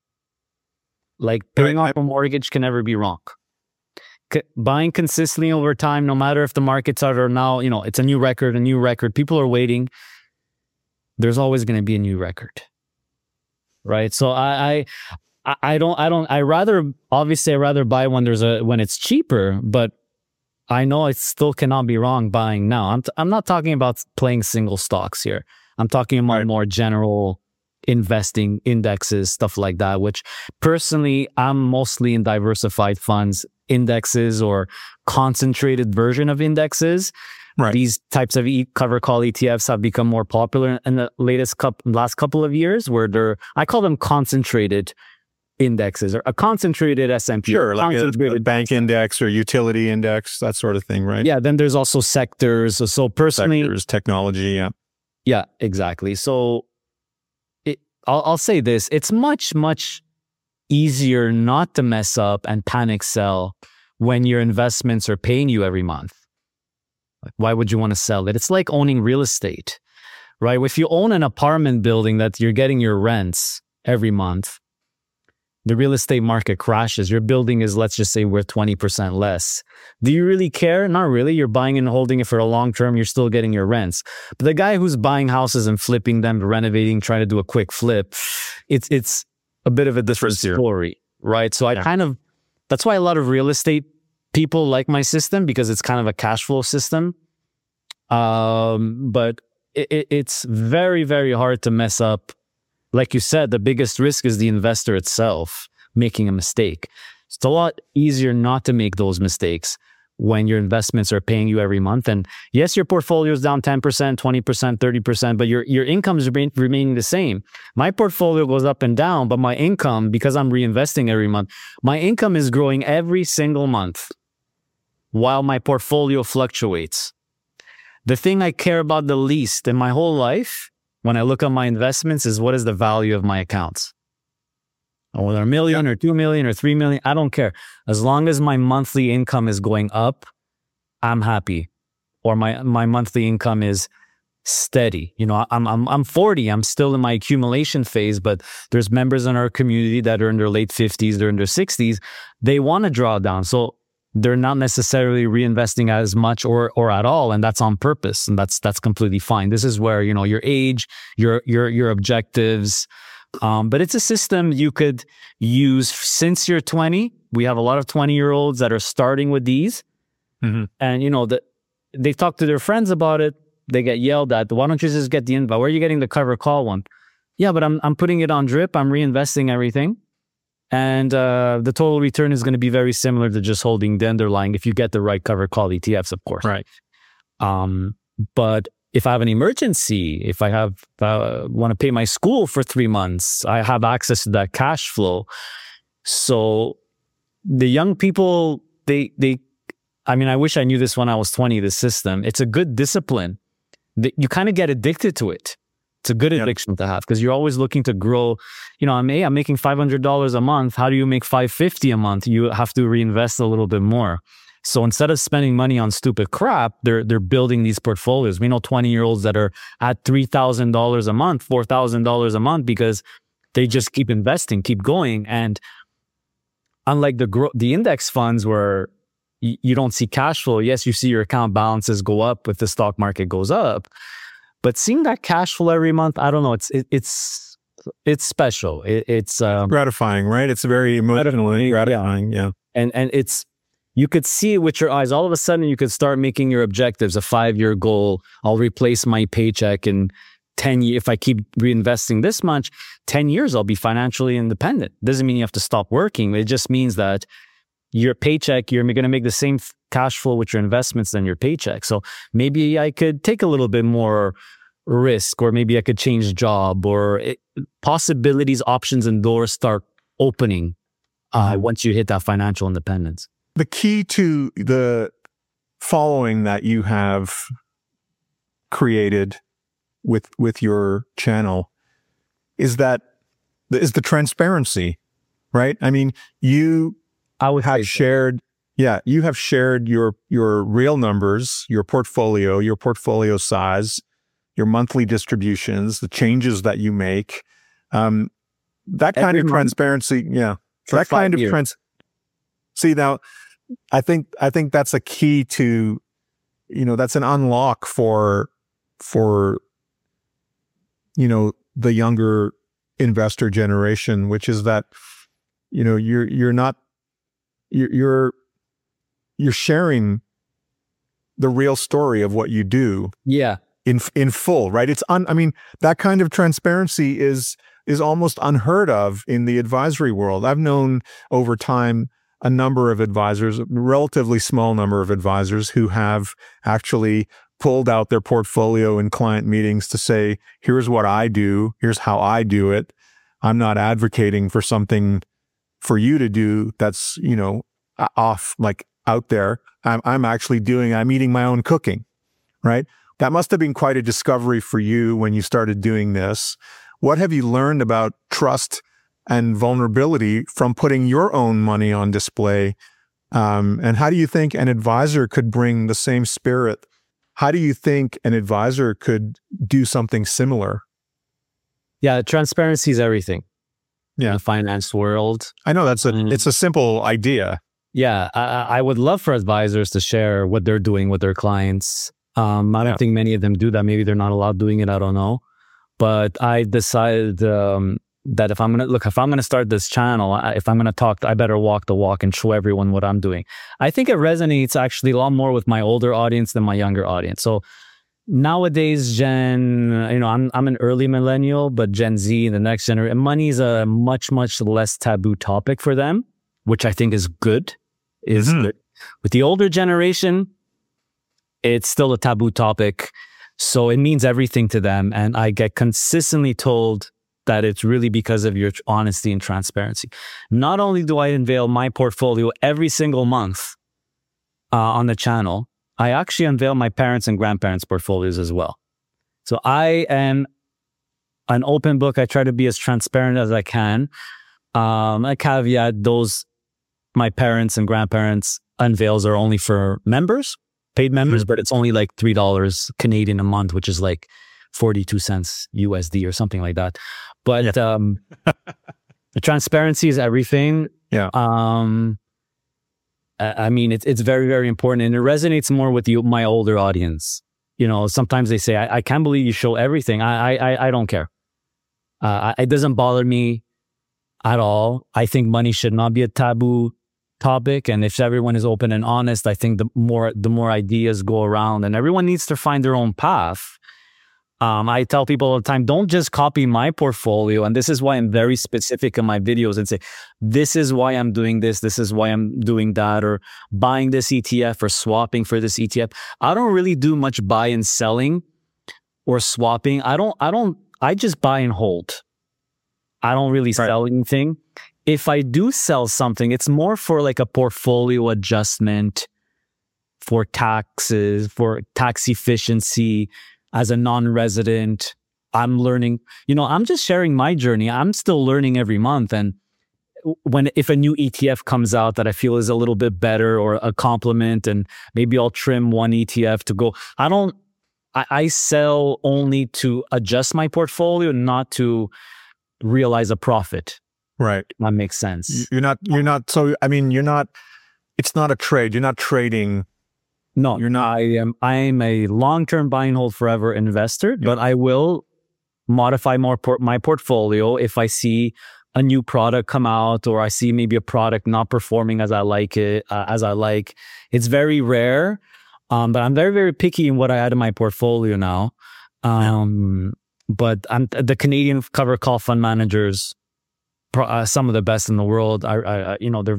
Like paying off a mortgage can never be wrong. Buying consistently over time, no matter if the markets are now, it's a new record. People are waiting. There's always going to be a new record, right? So I rather buy when it's cheaper, but I know it still cannot be wrong buying now. I'm not talking about playing single stocks here. I'm talking about more general investing, indexes, stuff like that, which personally, I'm mostly in diversified funds, indexes, or concentrated version of indexes. Right. These types of cover call ETFs have become more popular in the last couple of years, where I call them concentrated indexes or a concentrated S&P. Sure, like a bank index or utility index, that sort of thing, right? Yeah, then there's also sectors. So personally... Sectors, technology, yeah. Yeah, exactly. So I'll say this. It's much, much easier not to mess up and panic sell when your investments are paying you every month. Like, why would you want to sell it? It's like owning real estate, right? If you own an apartment building that you're getting your rents every month, the real estate market crashes. Your building is, let's just say, worth 20% less. Do you really care? Not really. You're buying and holding it for a long term. You're still getting your rents. But the guy who's buying houses and flipping them, renovating, trying to do a quick flip, it's a bit of a different story, right? So that's why a lot of real estate people like my system, because it's kind of a cash flow system. But it's very, very hard to mess up. Like you said, the biggest risk is the investor itself making a mistake. It's a lot easier not to make those mistakes when your investments are paying you every month. And yes, your portfolio is down 10%, 20%, 30%, but your income is remaining the same. My portfolio goes up and down, but my income, because I'm reinvesting every month, my income is growing every single month while my portfolio fluctuates. The thing I care about the least in my whole life when I look at my investments is what is the value of my accounts. Whether $1 million or $2 million or $3 million, I don't care. As long as my monthly income is going up, I'm happy. Or my monthly income is steady. You know, I'm 40. I'm still in my accumulation phase, but there's members in our community that are in their late 50s, they're in their 60s. They want to draw down. So they're not necessarily reinvesting as much or at all, and that's on purpose, and that's completely fine. This is where, you know, your age, your objectives, but it's a system you could use since you're 20. We have a lot of 20-year-olds that are starting with these, and you know they talk to their friends about it. They get yelled at. Why don't you just get the invite? Where are you getting the cover call one? Yeah, but I'm putting it on drip. I'm reinvesting everything. And the total return is going to be very similar to just holding the underlying if you get the right cover call ETFs, of course. Right. But if I have an emergency, if I have want to pay my school for 3 months, I have access to that cash flow. So the young people, I mean, I wish I knew this when I was 20, the system. It's a good discipline. You kind of get addicted to it. It's a good addiction to have because you're always looking to grow. You know, I'm making $500 a month. How do you make $550 a month? You have to reinvest a little bit more. So instead of spending money on stupid crap, they're building these portfolios. We know 20-year-olds that are at $3,000 a month, $4,000 a month because they just keep investing, keep going. And unlike the index funds where you don't see cash flow, yes, you see your account balances go up if the stock market goes up. But seeing that cash flow every month, I don't know. It's special. It's gratifying, right? It's very emotionally gratifying. Yeah. And it's, you could see it with your eyes. All of a sudden, you could start making your objectives a 5-year goal. I'll replace my paycheck in 10 years. If I keep reinvesting this much, 10 years, I'll be financially independent. Doesn't mean you have to stop working. It just means that your paycheck, you're going to make the same cash flow with your investments than your paycheck. So maybe I could take a little bit more risk, or maybe I could change job, or possibilities, options, and doors start opening once you hit that financial independence. The key to the following that you have created with your channel is the transparency, right? I mean, you have shared your real numbers, your portfolio size, your monthly distributions, the changes that you make, that kind of transparency. Yeah. That kind of see now, I think that's a key to, you know, that's an unlock for, you know, the younger investor generation, which is that, you know, you're sharing the real story of what you do. Yeah. In full, right? I mean, that kind of transparency is almost unheard of in the advisory world. I've known over time a number of advisors, a relatively small number of advisors who have actually pulled out their portfolio in client meetings to say, here's what I do, here's how I do it. I'm not advocating for something for you to do that's, off, like out there. I'm eating my own cooking, right? That must have been quite a discovery for you when you started doing this. What have you learned about trust and vulnerability from putting your own money on display? And how do you think an advisor could bring the same spirit? How do you think an advisor could do something similar? Yeah, transparency is everything. Yeah, in the finance world. I know it's a simple idea. Yeah, I would love for advisors to share what they're doing with their clients. I don't think many of them do that. Maybe they're not allowed doing it. I don't know. But I decided that if I'm going to start this channel, if I'm going to talk, I better walk the walk and show everyone what I'm doing. I think it resonates actually a lot more with my older audience than my younger audience. So nowadays, I'm an early millennial, but Gen Z, the next generation, money is a much, much less taboo topic for them, which I think is good. Good. With the older generation, it's still a taboo topic. So it means everything to them. And I get consistently told that it's really because of your honesty and transparency. Not only do I unveil my portfolio every single month on the channel, I actually unveil my parents' and grandparents' portfolios as well. So I am an open book. I try to be as transparent as I can. A caveat, my parents and grandparents unveils are only for members, paid members, but it's only like $3 Canadian a month, which is like 42 cents USD or something like that. But the transparency is everything. Yeah. I mean, it's very, very important, and it resonates more with my older audience. Sometimes they say, I can't believe you show everything. I don't care. It doesn't bother me at all. I think money should not be a taboo topic. And if everyone is open and honest, I think the more ideas go around, and everyone needs to find their own path. I tell people all the time, don't just copy my portfolio. And this is why I'm very specific in my videos and say, this is why I'm doing this. This is why I'm doing that, or buying this ETF or swapping for this ETF. I don't really do much buy and selling or swapping. I just buy and hold. I don't really sell anything. If I do sell something, it's more for like a portfolio adjustment, for taxes, for tax efficiency. As a non-resident, I'm learning, I'm just sharing my journey. I'm still learning every month. And if a new ETF comes out that I feel is a little bit better or a complement, and maybe I'll trim one ETF to go. I sell only to adjust my portfolio, not to realize a profit. Right. That makes sense. It's not a trade. You're not trading. No, you're not. I am a long-term buy and hold forever investor, but I will modify my portfolio if I see a new product come out, or I see maybe a product not performing as I like it. It's very rare, but I'm very, very picky in what I add in my portfolio now. But the Canadian cover call fund managers, some of the best in the world. They're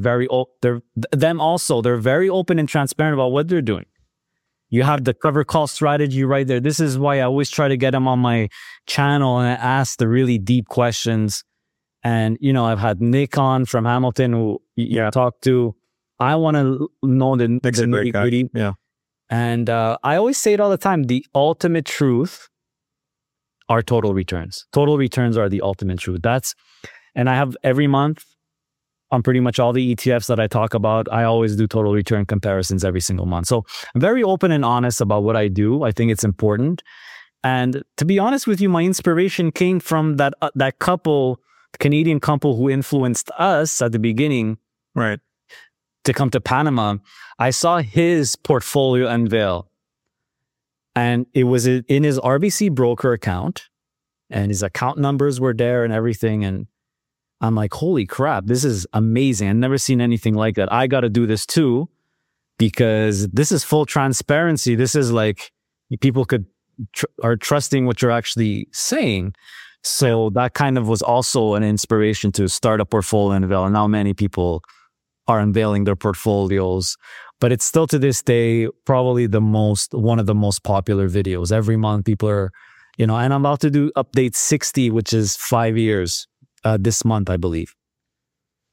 very open and transparent about what they're doing. You have the cover call strategy right there. This is why I always try to get them on my channel and I ask the really deep questions. And I've had Nick on from Hamilton, who you talk to. I want to know the nitty-gritty. Yeah. And I always say it all the time: the ultimate truth are total returns. Total returns are the ultimate truth. And I have every month on pretty much all the ETFs that I talk about, I always do total return comparisons every single month. So I'm very open and honest about what I do. I think it's important. And to be honest with you, my inspiration came from that Canadian couple who influenced us at the beginning. Right. To come to Panama. I saw his portfolio unveil. And it was in his RBC broker account. And his account numbers were there and everything. And I'm like, holy crap, this is amazing. I've never seen anything like that. I got to do this too, because this is full transparency. This is like people are trusting what you're actually saying. So that kind of was also an inspiration to start a portfolio unveil. And now many people are unveiling their portfolios, but it's still to this day probably one of the most popular videos. Every month people are, and I'm about to do update 60, which is 5 years. This month, I believe.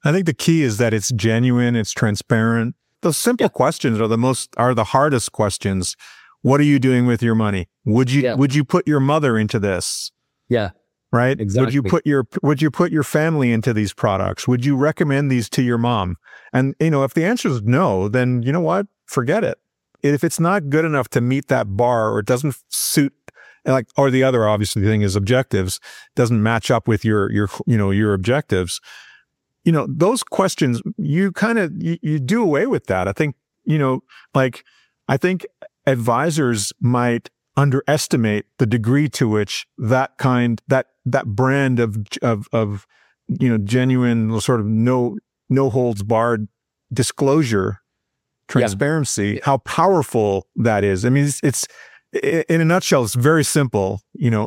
I think the key is that it's genuine, it's transparent. Those simple questions are the hardest questions. What are you doing with your money? Would you put your mother into this? Yeah. Right? Exactly. Would you put your family into these products? Would you recommend these to your mom? And if the answer is no, then you know what? Forget it. If it's not good enough to meet that bar, or it doesn't suit, or the other obviously thing is objectives, doesn't match up with your objectives. Those questions, you do away with that. I think, I think advisors might underestimate the degree to which that brand of genuine sort of no holds barred disclosure, transparency, how powerful that is. I mean, it's in a nutshell, it's very simple.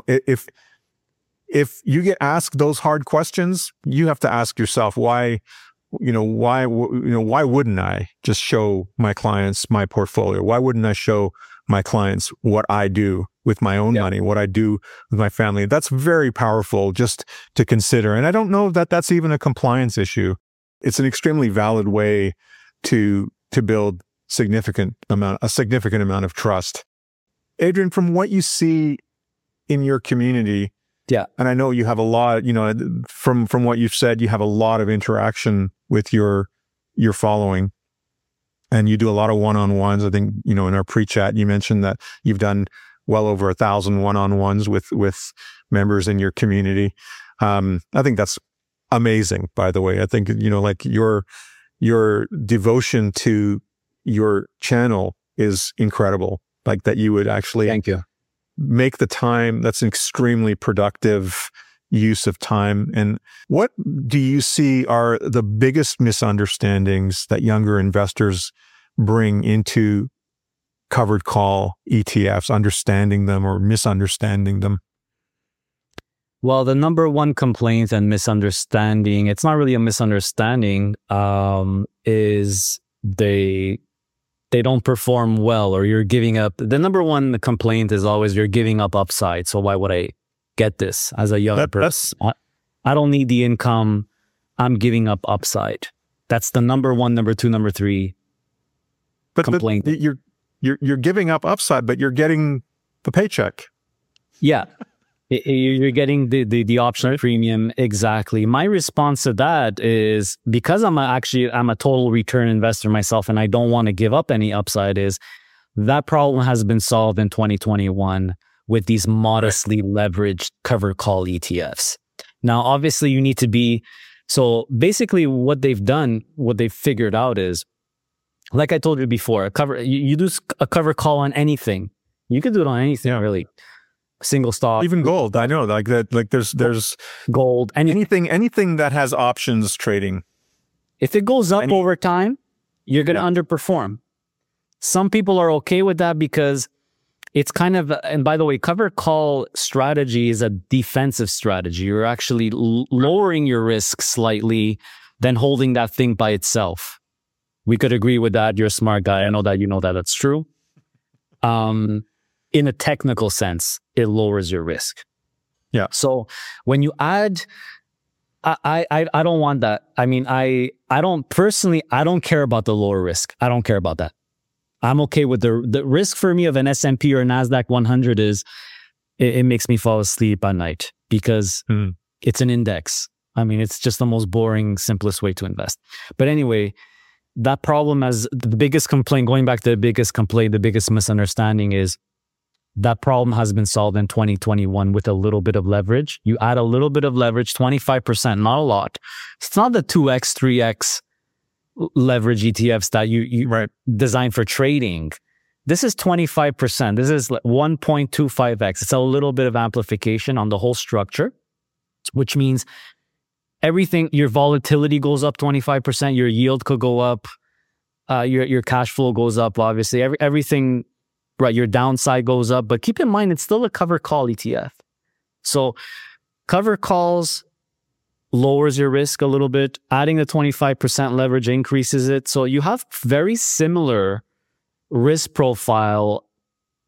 If you get asked those hard questions, you have to ask yourself why wouldn't I just show my clients my portfolio? Why wouldn't I show my clients what I do with my own money, what I do with my family? That's very powerful just to consider. And I don't know that that's even a compliance issue. It's an extremely valid way to build a significant amount of trust. Adrian, from what you see in your community, and I know you have a lot, from what you've said, you have a lot of interaction with your following, and you do a lot of one-on-ones. I think, in our pre-chat, you mentioned that you've done well over 1,000 one-on-ones with members in your community. I think that's amazing, by the way. I think, your devotion to your channel is incredible. Like that you would actually Thank you. Make the time. That's an extremely productive use of time. And what do you see are the biggest misunderstandings that younger investors bring into covered call ETFs, understanding them or misunderstanding them? Well, the number one complaint and misunderstanding, it's not really a misunderstanding, is they don't perform well, or you're giving up. The number one complaint is always you're giving up upside. So why would I get this as a young person? I don't need the income. I'm giving up upside. That's the number one, number two, number three complaint. But you're giving up upside, but you're getting the paycheck. Yeah. You're getting the option premium. Exactly. My response to that is, because I'm a total return investor myself, and I don't want to give up any upside, is that problem has been solved in 2021 with these modestly leveraged covered call ETFs. Now, obviously you need to be, so basically what they've figured out is, like I told you before, you do a covered call on anything. You can do it on anything, really. Single stock, even gold. I know, like that. Like there's gold, anything that has options trading. If it goes up over time, you're going to underperform. Some people are okay with that because it's kind of. And by the way, covered call strategy is a defensive strategy. You're actually lowering your risk slightly than holding that thing by itself. We could agree with that. You're a smart guy. I know that you know that that's true. In a technical sense, it lowers your risk. Yeah. So when you add, I don't want that. I mean, I don't care about the lower risk. I don't care about that. I'm okay with the risk for me of an S&P or NASDAQ 100 is it makes me fall asleep at night because it's an index. I mean, it's just the most boring, simplest way to invest. But anyway, that problem as the biggest complaint, going back to the biggest complaint, the biggest misunderstanding is that problem has been solved in 2021 with a little bit of leverage. You add a little bit of leverage, 25%, not a lot. It's not the 2x, 3x leverage ETFs that you designed for trading. This is 25%. This is 1.25x. It's a little bit of amplification on the whole structure, which means everything, your volatility goes up 25%, your yield could go up, your cash flow goes up, obviously. Everything, right, your downside goes up. But keep in mind, it's still a covered call ETF. So covered calls lowers your risk a little bit. Adding the 25% leverage increases it. So you have very similar risk profile,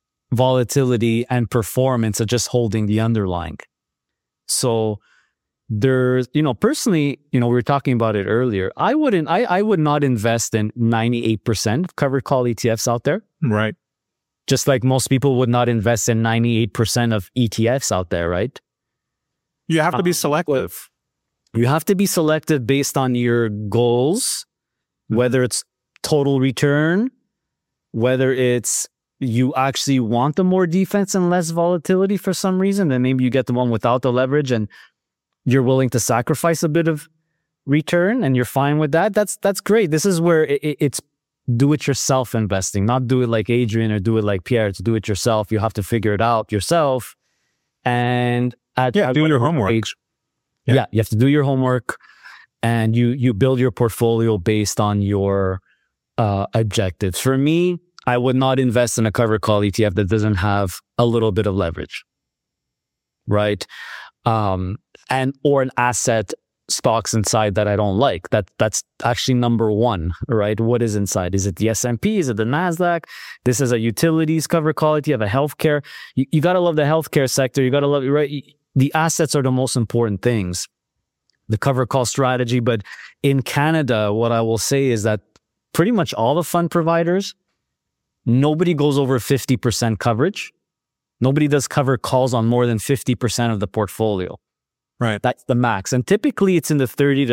volatility, and performance of just holding the underlying. So there's, personally, we were talking about it earlier. I would not invest in 98% covered call ETFs out there. Right. Just like most people would not invest in 98% of ETFs out there, right? You have to be selective. You have to be selective based on your goals, whether it's total return, whether it's you actually want the more defense and less volatility for some reason, then maybe you get the one without the leverage and you're willing to sacrifice a bit of return and you're fine with that. That's great. This is where it's do-it-yourself investing, not do it like Adrian or do it like Pierre. It's do it yourself. You have to figure it out yourself. And do your homework. Yeah, you have to do your homework, and you build your portfolio based on your objectives. For me, I would not invest in a covered call ETF that doesn't have a little bit of leverage, right? And or an asset stocks inside that I don't like. That's actually number one, right? What is inside? Is it the S&P? Is it the NASDAQ? This is a utilities covered call ETF, a healthcare. You got to love the healthcare sector. You got to love, right? The assets are the most important things, the covered call strategy. But in Canada, what I will say is that pretty much all the fund providers, nobody goes over 50% coverage. Nobody does covered calls on more than 50% of the portfolio. Right. That's the max. And typically it's in the 30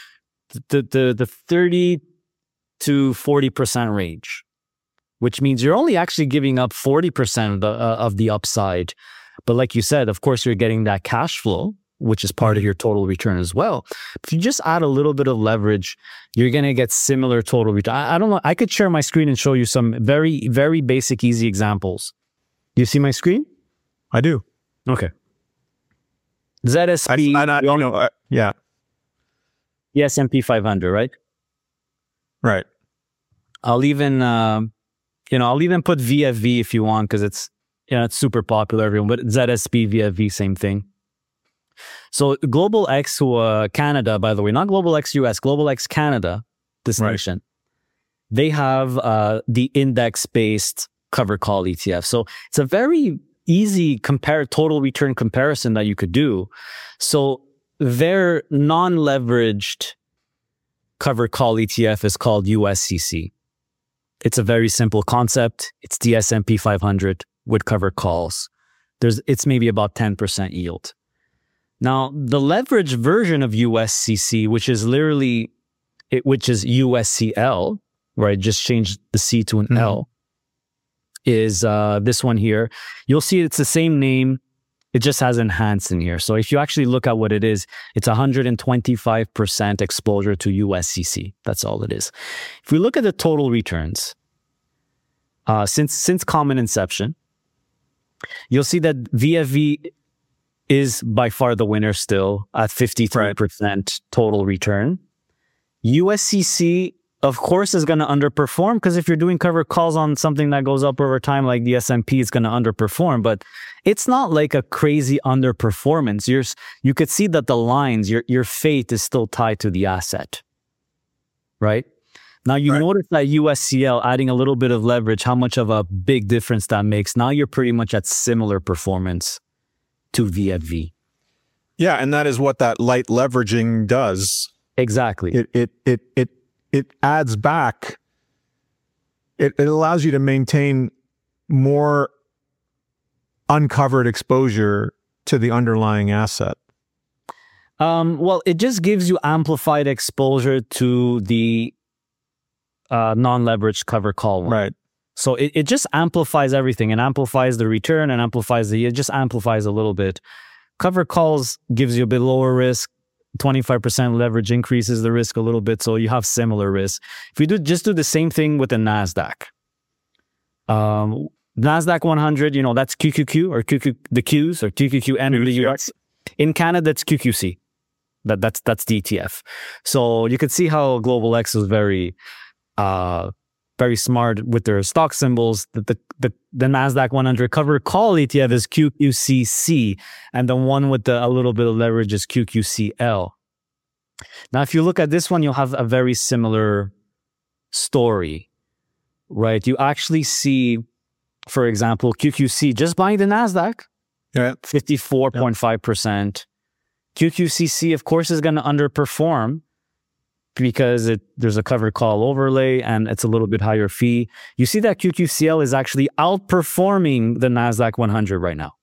to 40% range, which means you're only actually giving up 40% of the upside. But like you said, of course, you're getting that cash flow, which is part of your total return as well. If you just add a little bit of leverage, you're going to get similar total return. I don't know. I could share my screen and show you some very, very basic, easy examples. Do you see my screen? I do. Okay. ZSP. Yeah. The S&P 500, right? Right. I'll even put VFV if you want, because it's super popular, everyone. But ZSP, VFV, same thing. So Global X Canada, by the way, not Global X US, Global X Canada, this nation, they have the index-based covered call ETF. So it's a very easy total return comparison that you could do. So their non-leveraged covered call ETF is called USCC. It's a very simple concept. It's the S&P 500 with covered calls. It's maybe about 10% yield. Now, the leveraged version of USCC, which is USCL, right? Just change the C to an L, is this one here. You'll see it's the same name. It just has enhanced in here. So if you actually look at what it is, it's 125% exposure to USCC. That's all it is. If we look at the total returns, since common inception, you'll see that VFV is by far the winner still at 53% total return. USCC, of course, is going to underperform, because if you're doing covered calls on something that goes up over time like the S&P, it's going to underperform. But it's not like a crazy underperformance. You could see that the lines, your fate is still tied to the asset, right? Now, you notice that USCL, adding a little bit of leverage, how much of a big difference that makes. Now you're pretty much at similar performance to VFV. Yeah, and that is what that light leveraging does. Exactly. It adds back. It allows you to maintain more uncovered exposure to the underlying asset. Well, it just gives you amplified exposure to the non-leveraged covered call one. Right. So it just amplifies everything. It amplifies the return and it just amplifies a little bit. Covered calls gives you a bit lower risk. 25% leverage increases the risk a little bit, so you have similar risk. If we do the same thing with the NASDAQ. NASDAQ 100, that's QQQ or the Qs or QQQ and the US. In Canada, it's QQC. That's the ETF. So you could see how Global X was very smart with their stock symbols. The NASDAQ 100 covered call ETF is QQCC, and the one with a little bit of leverage is QQCL. Now, if you look at this one, you'll have a very similar story, right? You actually see, for example, QQC just buying the NASDAQ, 54.5%. QQCC, of course, is going to underperform because there's a covered call overlay and it's a little bit higher fee. You see that QQCL is actually outperforming the NASDAQ 100 right now.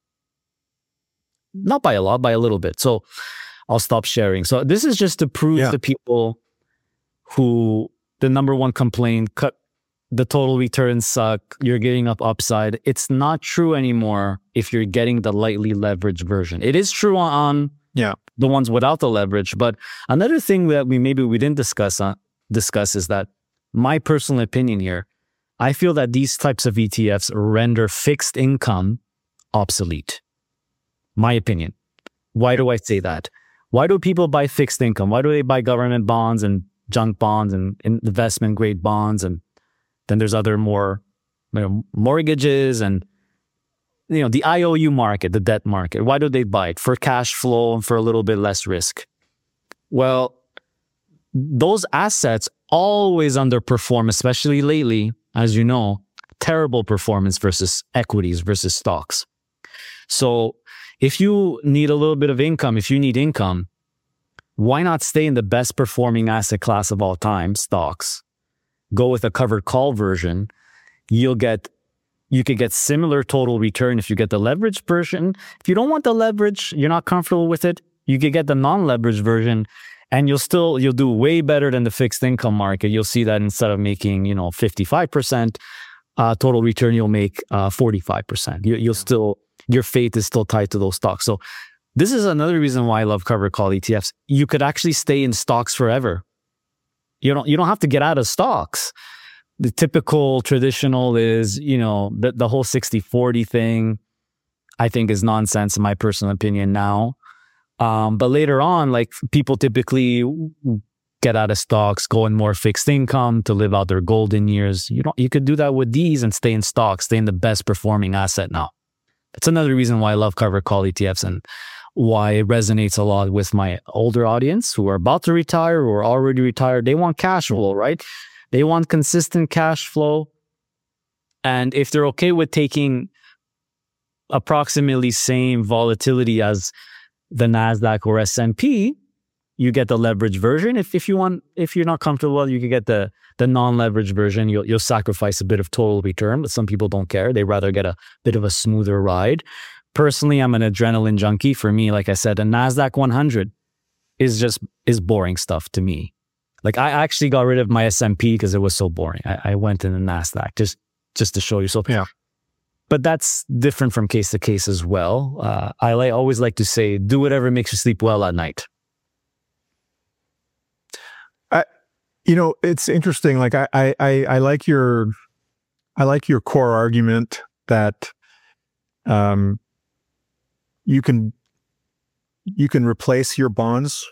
Not by a lot, by a little bit. So I'll stop sharing. So this is just to prove to people who the number one complaint, the total returns suck, you're giving up upside. It's not true anymore if you're getting the lightly leveraged version. It is true on the ones without the leverage. But another thing that we didn't discuss is that my personal opinion here, I feel that these types of ETFs render fixed income obsolete. My opinion. Why do I say that? Why do people buy fixed income? Why do they buy government bonds and junk bonds and investment grade bonds? And then there's other more mortgages and the IOU market, the debt market. Why do they buy it? For cash flow and for a little bit less risk. Well, those assets always underperform, especially lately, as you know, terrible performance versus equities versus stocks. So if you need a little bit of income, if you need income, why not stay in the best performing asset class of all time, stocks? Go with a covered call version. You could get similar total return if you get the leveraged version. If you don't want the leverage, you're not comfortable with it, you could get the non-leveraged version and you'll do way better than the fixed income market. You'll see that instead of making, 55% total return, you'll make 45%. Your faith is still tied to those stocks. So this is another reason why I love covered call ETFs. You could actually stay in stocks forever. You don't have to get out of stocks. The typical traditional is, the whole 60-40 thing, I think is nonsense in my personal opinion now. But later on, like people typically get out of stocks, go in more fixed income to live out their golden years. You could do that with these and stay in stocks, stay in the best performing asset now. That's another reason why I love covered call ETFs and why it resonates a lot with my older audience who are about to retire or already retired. They want cash flow, right? They want consistent cash flow. And if they're okay with taking approximately same volatility as the NASDAQ or S&P, you get the leverage version. If you're not comfortable, you can get the non-leveraged version. You'll sacrifice a bit of total return, but some people don't care. They rather get a bit of a smoother ride. Personally, I'm an adrenaline junkie. For me, like I said, the NASDAQ 100 is boring stuff to me. Like I actually got rid of my S&P because it was so boring. I went in the NASDAQ just to show you. So, but that's different from case to case as well. I always like to say, do whatever makes you sleep well at night. It's interesting. Like I like your core argument that you can replace your bonds.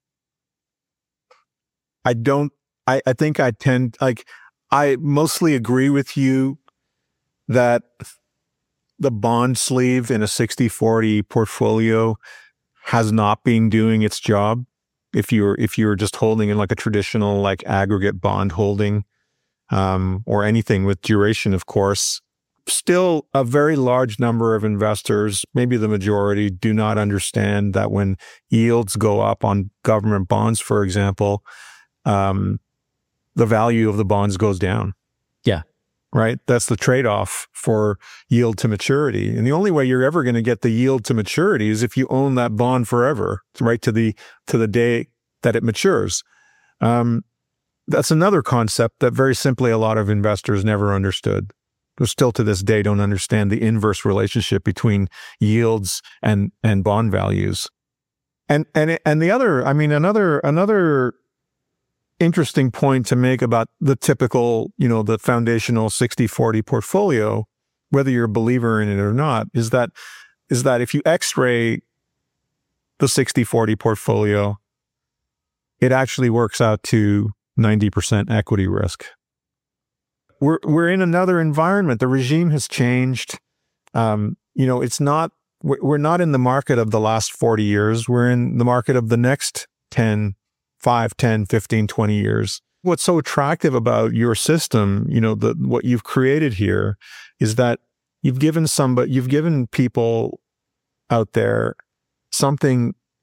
I think I mostly agree with you that the bond sleeve in a 60-40 portfolio has not been doing its job. If you're just holding in like a traditional like aggregate bond holding, or anything with duration, of course, still a very large number of investors, maybe the majority, do not understand that when yields go up on government bonds, for example, the value of the bonds goes down. Yeah. Right? That's the trade-off for yield to maturity. And the only way you're ever going to get the yield to maturity is if you own that bond forever, right to the day that it matures. That's another concept that very simply a lot of investors never understood. Who still to this day don't understand the inverse relationship between yields and bond values. And the other, another interesting point to make about the typical, the foundational 60-40 portfolio, whether you're a believer in it or not, is that if you x-ray the 60-40 portfolio, it actually works out to 90% equity risk. We're in another environment. The regime has changed. It's not, we're not in the market of the last 40 years. We're in the market of the next 5, 10, 15, 20 years. What's so attractive about your system, what you've created here, is that you've given people out there something that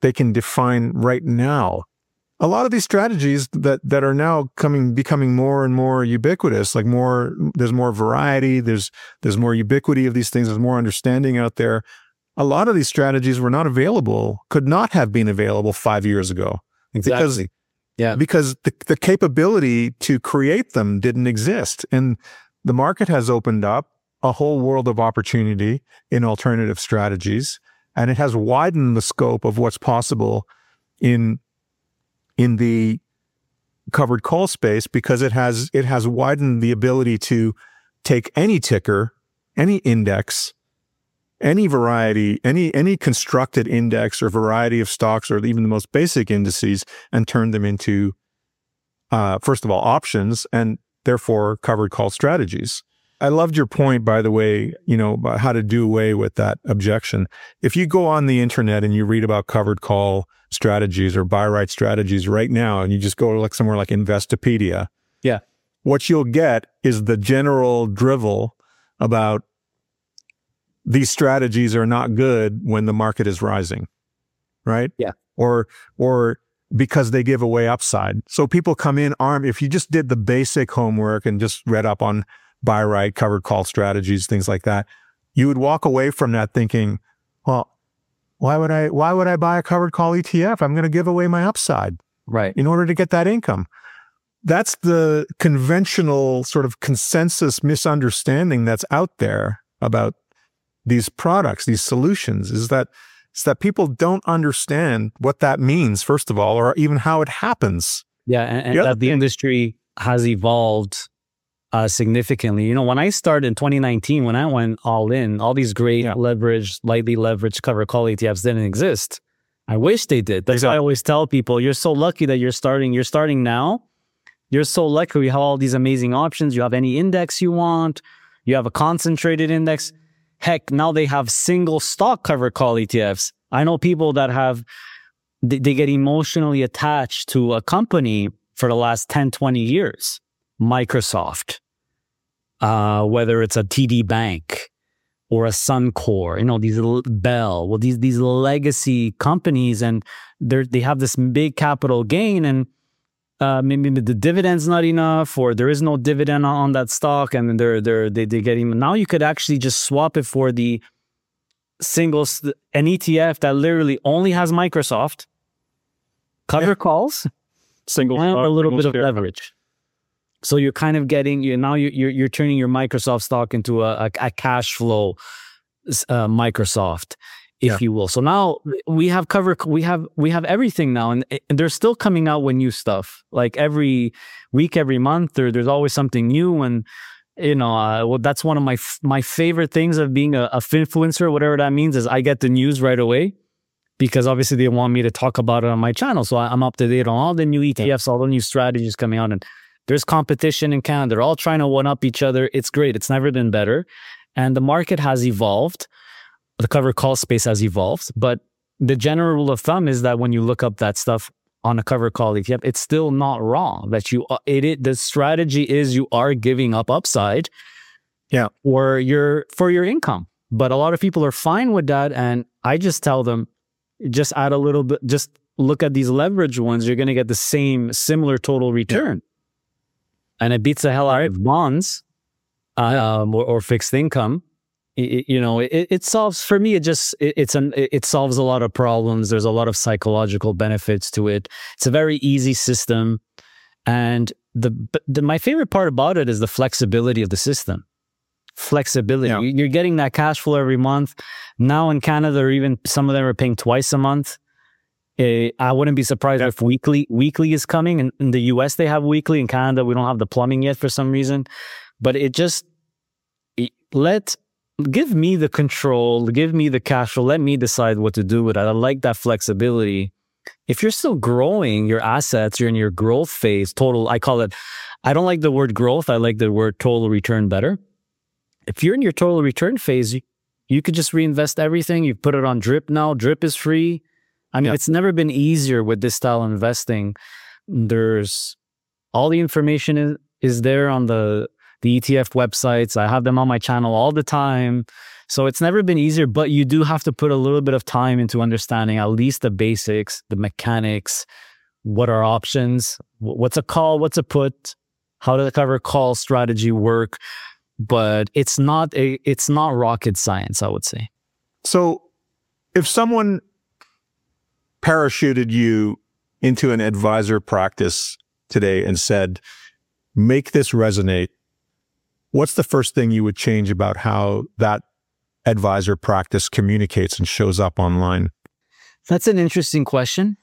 they can define right now. A lot of these strategies that are now becoming more and more ubiquitous, like there's more variety, there's more ubiquity of these things, there's more understanding out there. A lot of these strategies were not available, could not have been available 5 years ago. Exactly. Because the capability to create them didn't exist. And the market has opened up a whole world of opportunity in alternative strategies, and it has widened the scope of what's possible in the covered call space, because it has widened the ability to take any ticker, any index, any variety, any constructed index or variety of stocks, or even the most basic indices, and turn them into, first of all, options, and therefore covered call strategies. I loved your point, by the way, about how to do away with that objection. If you go on the internet and you read about covered call strategies or buy right strategies right now, and you just go like somewhere like Investopedia, what you'll get is the general drivel about these strategies are not good when the market is rising, right? Yeah. Or because they give away upside. So people come in armed. If you just did the basic homework and just read up on buy right, covered call strategies, things like that, you would walk away from that thinking, well, why would I buy a covered call ETF? I'm going to give away my upside, right, in order to get that income. That's the conventional sort of consensus misunderstanding that's out there about these products, these solutions, is that people don't understand what that means, first of all, or even how it happens. Yeah, and that the industry has evolved significantly. When I started in 2019, when I went all in, all these great lightly leveraged covered call ETFs didn't exist. I wish they did. That's why I always tell people, you're so lucky that you're starting now. You're so lucky we have all these amazing options. You have any index you want. You have a concentrated index. Heck, now they have single stock covered call ETFs. I know people that they get emotionally attached to a company for the last 10, 20 years. Microsoft, whether it's a TD Bank or a Suncor, these Bell, these legacy companies, and they have this big capital gain, and maybe the dividend's not enough, or there is no dividend on that stock, and they're getting. Now you could actually just swap it for an ETF that literally only has Microsoft covered calls, single and stock, a little bit of share. leverage. So you're kind of getting you're turning your Microsoft stock into a cash flow Microsoft, if you will. So now we have everything now, and they're still coming out with new stuff. Like every week, every month, there's always something new. And that's one of my favorite things of being a finfluencer, whatever that means, is I get the news right away, because obviously they want me to talk about it on my channel. So I'm up to date on all the new ETFs, all the new strategies coming out, and there's competition in Canada. They're all trying to one up each other. It's great. It's never been better. And the market has evolved. The covered call space has evolved. But the general rule of thumb is that when you look up that stuff on a covered call ETF, it's still not wrong. That the strategy is you are giving up upside for your income. But a lot of people are fine with that. And I just tell them, just add a little bit, just look at these leverage ones. You're going to get the similar total return. Yeah. And it beats the hell out of bonds or fixed income. It solves, for me, it solves a lot of problems. There's a lot of psychological benefits to it. It's a very easy system. And my favorite part about it is the flexibility of the system. Flexibility. Yeah. You're getting that cash flow every month. Now in Canada, or even some of them are paying twice a month. I wouldn't be surprised if weekly is coming. In the US, they have weekly. In Canada, we don't have the plumbing yet for some reason. But give me the control, give me the cash flow, let me decide what to do with it. I like that flexibility. If you're still growing your assets, you're in your growth phase, I don't like the word growth, I like the word total return better. If you're in your total return phase, you could just reinvest everything. You put it on DRIP now. DRIP is free. I mean, It's never been easier with this style of investing. There's all the information is there on the ETF websites. I have them on my channel all the time. So it's never been easier, but you do have to put a little bit of time into understanding at least the basics, the mechanics. What are options? What's a call? What's a put? How does the cover call strategy work? But it's not rocket science, I would say. So if someone parachuted you into an advisor practice today and said, make this resonate, what's the first thing you would change about how that advisor practice communicates and shows up online? That's an interesting question.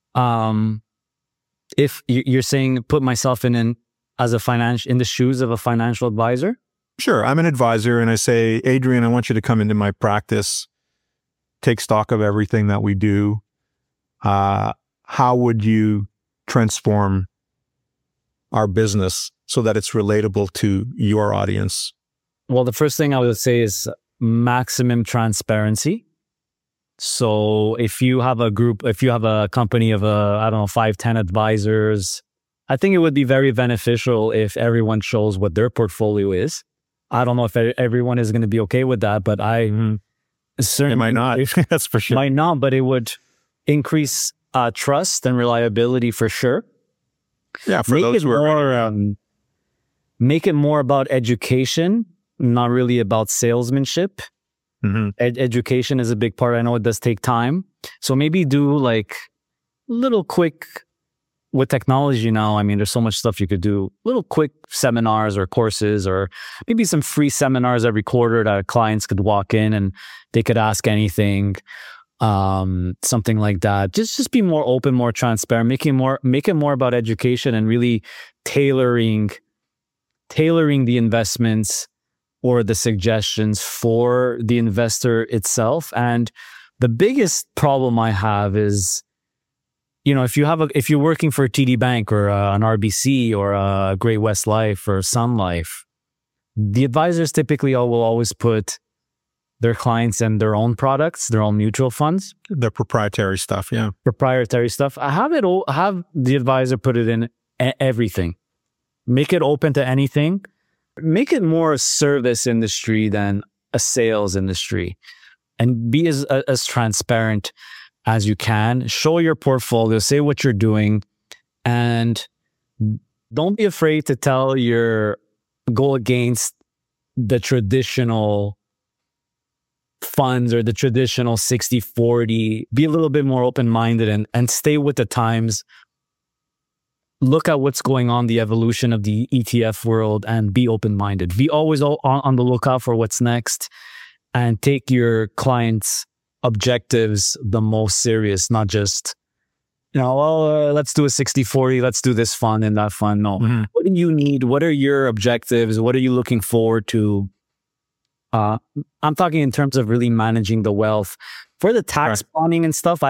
If you're saying put myself in the shoes of a financial advisor? Sure. I'm an advisor and I say, Adrian, I want you to come into my practice, take stock of everything that we do. How would you transform our business so that it's relatable to your audience? Well, the first thing I would say is maximum transparency. So if you have a company of 5, 10 advisors, I think it would be very beneficial if everyone shows what their portfolio is. I don't know if everyone is going to be okay with that, but certainly... It might not. That's for sure. Might not, but it would increase trust and reliability for sure. Yeah, for those who are... Make it more about education, not really about salesmanship. Mm-hmm. Education is a big part. I know it does take time. So maybe do like little quick, with technology now, I mean, there's so much stuff you could do, little quick seminars or courses, or maybe some free seminars every quarter that clients could walk in and they could ask anything, something like that. Just be more open, more transparent, make it more about education and really tailoring the investments or the suggestions for the investor itself. And the biggest problem I have is, if you're working for a TD Bank or an RBC or a Great West Life or Sun Life, the advisors typically will always put their clients in their own products, their own mutual funds. The proprietary stuff, yeah. Proprietary stuff. I have the advisor put it in everything. Make it open to anything. Make it more a service industry than a sales industry. And be as transparent as you can. Show your portfolio, say what you're doing, and don't be afraid to go against the traditional funds or the traditional 60-40. Be a little bit more open-minded and stay with the times. Look at what's going on, the evolution of the ETF world, and be open-minded. Be always on the lookout for what's next, and take your clients' objectives the most serious, not just, let's do a 60-40, let's do this fund and that fund. No. Mm-hmm. What do you need? What are your objectives? What are you looking forward to? I'm talking in terms of really managing the wealth. For the tax planning and stuff,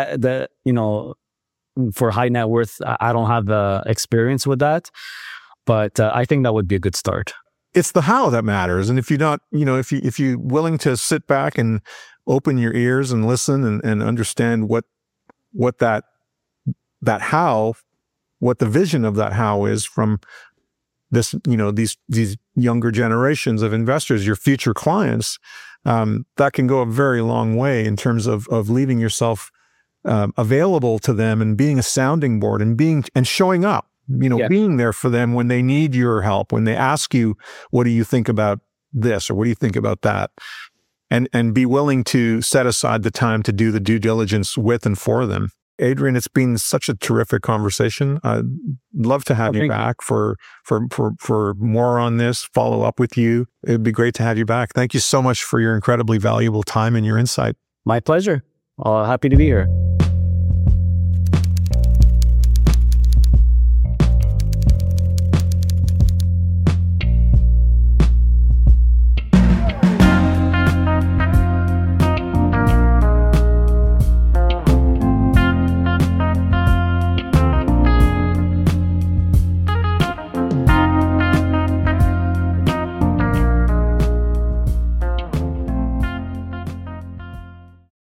for high net worth, I don't have the experience with that, but I think that would be a good start. It's the how that matters. And if you're not, if you're willing to sit back and open your ears and listen and understand what that how, what the vision of that how is from this, these younger generations of investors, your future clients, that can go a very long way in terms of leaving yourself available to them and being a sounding board and showing up, being there for them when they need your help, when they ask you, what do you think about this? Or what do you think about that? And be willing to set aside the time to do the due diligence with and for them. Adrian, it's been such a terrific conversation. I'd love to have you back for more on this, follow up with you. It'd be great to have you back. Thank you so much for your incredibly valuable time and your insight. My pleasure. Happy to be here.